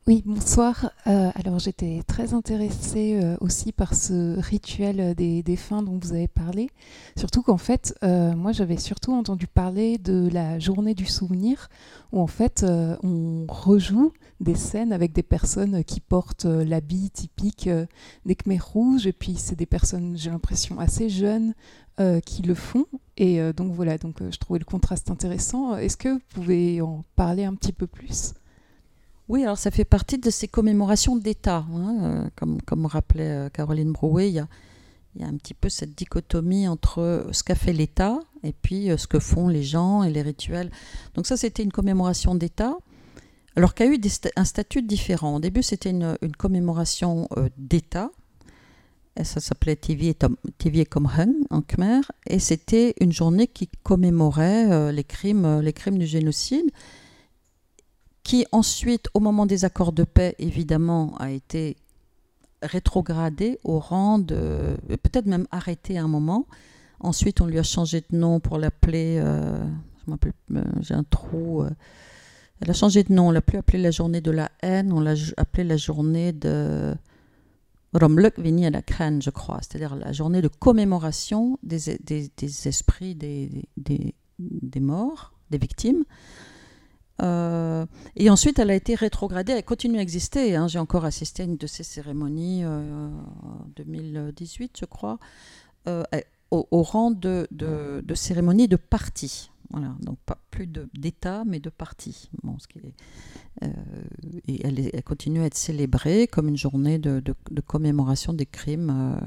Oui, bonsoir. Euh, alors j'étais très intéressée euh, aussi par ce rituel des défunts dont vous avez parlé. Surtout qu'en fait, euh, moi j'avais surtout entendu parler de la journée du souvenir, où en fait euh, on rejoue des scènes avec des personnes qui portent euh, l'habit typique euh, des Khmers rouges, et puis c'est des personnes, j'ai l'impression, assez jeunes euh, qui le font. Et euh, donc voilà, donc, euh, je trouvais le contraste intéressant. Est-ce que vous pouvez en parler un petit peu plus ? Oui, alors ça fait partie de ces commémorations d'État. Hein, euh, comme, comme rappelait euh, Caroline Brouet, il y a, il y a un petit peu cette dichotomie entre ce qu'a fait l'État et puis euh, ce que font les gens et les rituels. Donc ça, c'était une commémoration d'État, alors qu'il y a eu des sta- un statut différent. Au début, c'était une, une commémoration euh, d'État. Et ça s'appelait Tivi et Komheng en Khmer. Et c'était une journée qui commémorait euh, les, crimes, euh, les crimes du génocide, qui ensuite, au moment des accords de paix, évidemment, a été rétrogradé au rang de... peut-être même arrêté à un moment. Ensuite, on lui a changé de nom pour l'appeler... Euh, je m'appelle, euh, j'ai un trou... Euh, elle a changé de nom, on ne l'a plus appelée la journée de la haine, on l'a appelée la journée de... Romluk Vini à la Kran, je crois. C'est-à-dire la journée de commémoration des, des, des esprits des, des, des morts, des victimes. Euh, et ensuite, elle a été rétrogradée, elle continue à exister. Hein. J'ai encore assisté à une de ces cérémonies euh, en deux mille dix-huit, je crois, euh, au, au rang de, de, de cérémonie de parti. Voilà, donc pas plus de, d'État, mais de parti. Bon, ce qui est, euh, et elle, est, elle continue à être célébrée comme une journée de, de, de commémoration des crimes, euh,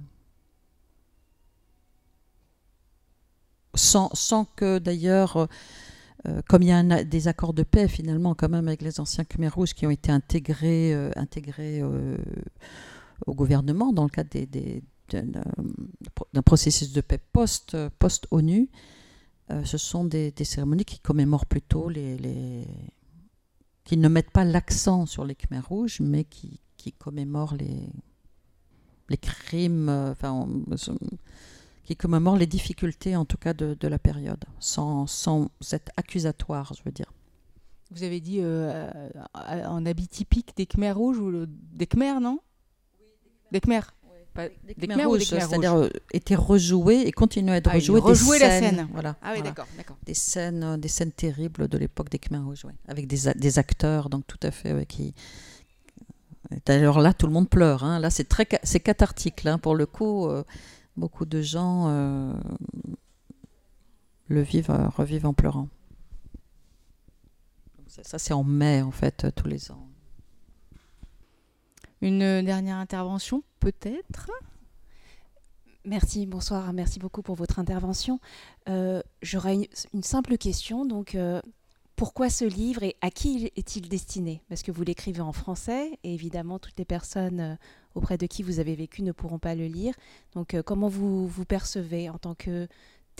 sans, sans que d'ailleurs. Euh, comme il y a un, des accords de paix finalement quand même avec les anciens Khmers rouges qui ont été intégrés, euh, intégrés euh, au gouvernement dans le cadre des, des, d'un, d'un processus de paix post, post-ONU, euh, ce sont des, des cérémonies qui commémorent plutôt les, les... qui ne mettent pas l'accent sur les Khmers rouges, mais qui, qui commémorent les, les crimes, euh, enfin... On, qui commémore les difficultés, en tout cas, de, de la période, sans, sans être accusatoire, je veux dire. Vous avez dit euh, en habit typique des Khmers rouges ou le... des Khmers, non ? Des Khmers. Oui. Pas... Des, des Khmers rouges, c'est-à-dire euh, étaient rejoués et continuent à être ah, rejoués. Rejouer des la scènes, scène. Voilà, ah oui, voilà. d'accord, d'accord. Des scènes, euh, des scènes terribles de l'époque des Khmers rouges, ouais. Avec des, des acteurs, donc tout à fait, ouais, qui... D'ailleurs, là, tout le monde pleure. Hein. Là, c'est, très, c'est cathartique, là, pour le coup... Euh, Beaucoup de gens euh, le vivent, euh, revivent en pleurant. Donc ça, ça, c'est en mai, en fait, euh, tous les ans. Une dernière intervention, peut-être ? Merci, bonsoir, merci beaucoup pour votre intervention. Euh, j'aurais une, une simple question, donc euh, pourquoi ce livre et à qui est-il destiné ? Parce que vous l'écrivez en français et évidemment toutes les personnes euh, auprès de qui vous avez vécu ne pourront pas le lire. Donc euh, comment vous vous percevez en tant que témoin ?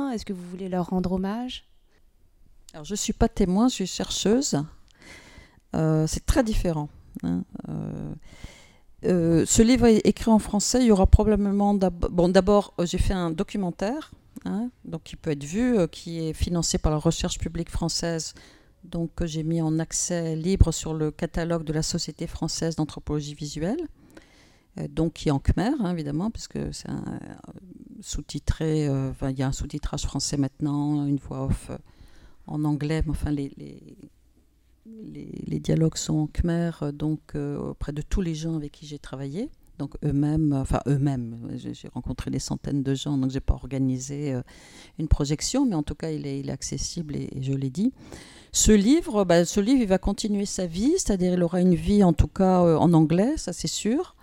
Est-ce que vous voulez leur rendre hommage ? Alors je ne suis pas témoin, je suis chercheuse. Euh, c'est très différent. Hein. Euh, euh, ce livre est écrit en français, il y aura probablement... D'ab- bon, d'abord, euh, j'ai fait un documentaire, hein, donc qui peut être vu, euh, qui est financé par la recherche publique française, donc que j'ai mis en accès libre sur le catalogue de la Société française d'anthropologie visuelle, euh, donc qui est en khmer, hein, évidemment, parce que c'est un, euh, sous-titré, euh, enfin, il y a un sous-titrage français maintenant, une voix off euh, en anglais, mais enfin les, les, les, les dialogues sont en khmer, euh, donc euh, auprès de tous les gens avec qui j'ai travaillé. Donc eux-mêmes, enfin eux-mêmes, j'ai, j'ai rencontré des centaines de gens, donc je n'ai pas organisé euh, une projection, mais en tout cas il est, il est accessible et, et je l'ai dit. Ce livre, bah, ce livre, il va continuer sa vie, c'est-à-dire il aura une vie en tout cas euh, en anglais, ça c'est sûr.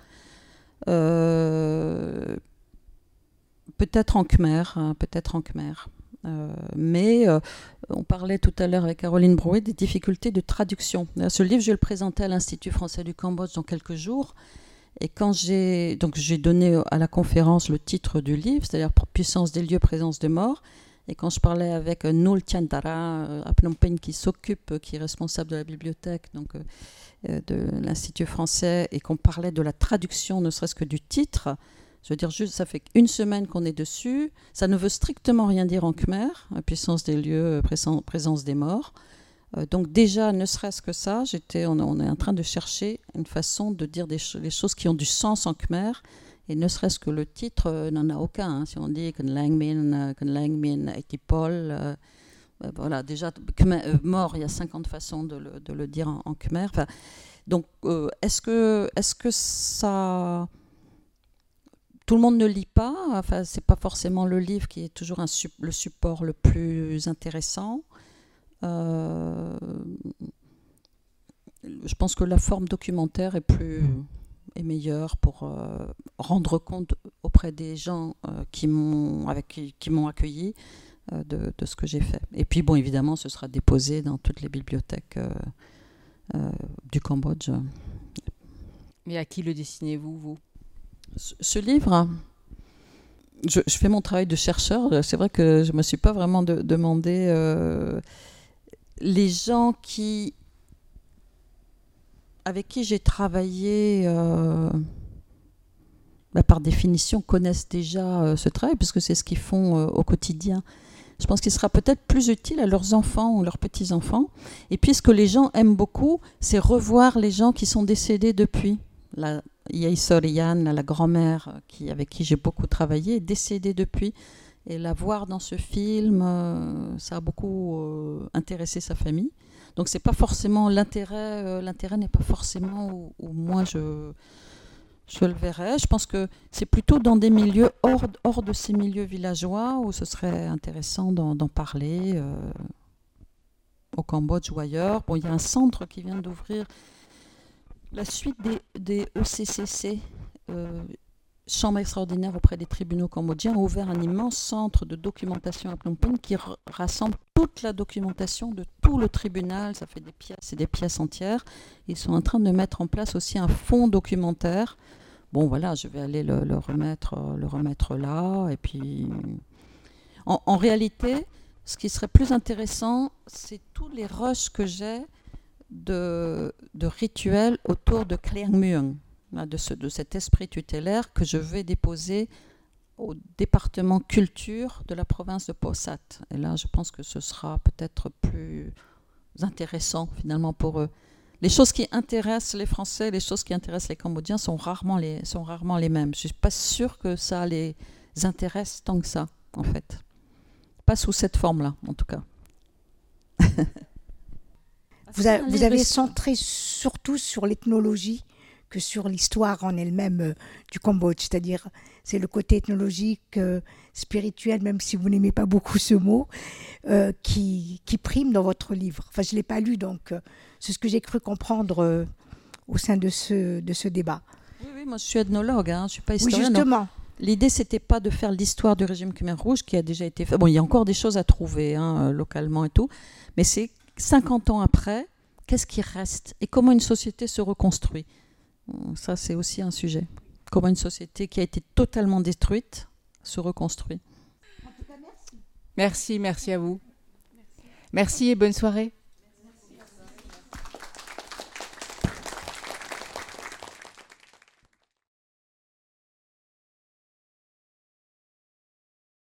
Euh, peut-être en khmer, hein, peut-être en khmer. Euh, mais euh, on parlait tout à l'heure avec Caroline Brouet des difficultés de traduction. Ce livre, je vais le présenter à l'Institut français du Cambodge dans quelques jours. Et quand j'ai, donc j'ai donné à la conférence le titre du livre, c'est-à-dire Puissance des lieux, présence des morts. Et quand je parlais avec Noul Tiantara à Phnom Penh, qui s'occupe, qui est responsable de la bibliothèque, donc euh, de l'Institut français, et qu'on parlait de la traduction, ne serait-ce que du titre, je veux dire, juste, ça fait une semaine qu'on est dessus. Ça ne veut strictement rien dire en khmer, Puissance des lieux, présence des morts. Euh, donc déjà, ne serait-ce que ça, j'étais, on, on est en train de chercher une façon de dire des cho- les choses qui ont du sens en khmer, et ne serait-ce que le titre euh, n'en a aucun. Hein. Si on dit Kan Lang Min, Kan Lang Min, Etipol, euh, euh, voilà, déjà, khmer, euh, mort, il y a cinquante façons de le, de le dire en, en khmer. Enfin, donc, euh, est-ce que, est-ce que ça... Tout le monde ne lit pas, enfin, c'est pas forcément le livre qui est toujours un su- le support le plus intéressant. Euh, je pense que la forme documentaire est plus est meilleure pour euh, rendre compte auprès des gens euh, qui m'ont avec qui, qui m'ont accueilli euh, de, de ce que j'ai fait. Et puis bon, évidemment, ce sera déposé dans toutes les bibliothèques euh, euh, du Cambodge. Mais à qui le destinez-vous, vous ? Ce, ce livre, je, je fais mon travail de chercheur. C'est vrai que je me suis pas vraiment de, demandé. Euh, les gens qui, avec qui j'ai travaillé, euh, bah par définition, connaissent déjà euh, ce travail, puisque c'est ce qu'ils font euh, au quotidien. Je pense qu'il sera peut-être plus utile à leurs enfants ou leurs petits-enfants. Et puis, ce que les gens aiment beaucoup, c'est revoir les gens qui sont décédés depuis. La Yai Sorian, la grand-mère qui, avec qui j'ai beaucoup travaillé, est décédée depuis. Et la voir dans ce film, euh, ça a beaucoup euh, intéressé sa famille. Donc c'est pas forcément l'intérêt, euh, l'intérêt n'est pas forcément où, où moi je, je le verrais. Je pense que c'est plutôt dans des milieux hors, hors de ces milieux villageois où ce serait intéressant d'en, d'en parler, euh, au Cambodge ou ailleurs. Bon, il y a un centre qui vient d'ouvrir, la suite des, des E C C C, euh, Chambre extraordinaire auprès des tribunaux cambodgiens, a ouvert un immense centre de documentation à Phnom Penh qui r- rassemble toute la documentation de tout le tribunal. Ça fait des pièces et des pièces entières. Ils sont en train de mettre en place aussi un fonds documentaire. Bon, voilà, je vais aller le, le, remettre, le remettre là. Et puis, en, en réalité, ce qui serait plus intéressant, c'est tous les rushs que j'ai de, de rituels autour de Kliang Mueng. De, ce, de cet esprit tutélaire que je vais déposer au département culture de la province de Posat. Et là, je pense que ce sera peut-être plus intéressant finalement pour eux. Les choses qui intéressent les Français, les choses qui intéressent les Cambodgiens sont rarement les, sont rarement les mêmes. Je ne suis pas sûre que ça les intéresse tant que ça, en fait. Pas sous cette forme-là, en tout cas. Vous, a, vous avez centré surtout sur l'ethnologie que sur l'histoire en elle-même euh, du Cambodge, c'est-à-dire c'est le côté ethnologique, euh, spirituel, même si vous n'aimez pas beaucoup ce mot, euh, qui, qui prime dans votre livre. Enfin, je ne l'ai pas lu, donc euh, c'est ce que j'ai cru comprendre euh, au sein de ce, de ce débat. Oui, oui, moi je suis ethnologue, hein, je ne suis pas historienne. Oui, justement. Donc, l'idée, ce n'était pas de faire l'histoire du régime Khmer Rouge qui a déjà été fait. Bon, il y a encore des choses à trouver hein, localement et tout, mais c'est cinquante ans après, qu'est-ce qui reste et comment une société se reconstruit. Ça, c'est aussi un sujet. Comment une société qui a été totalement détruite se reconstruit. Merci, merci à vous. Merci et bonne soirée.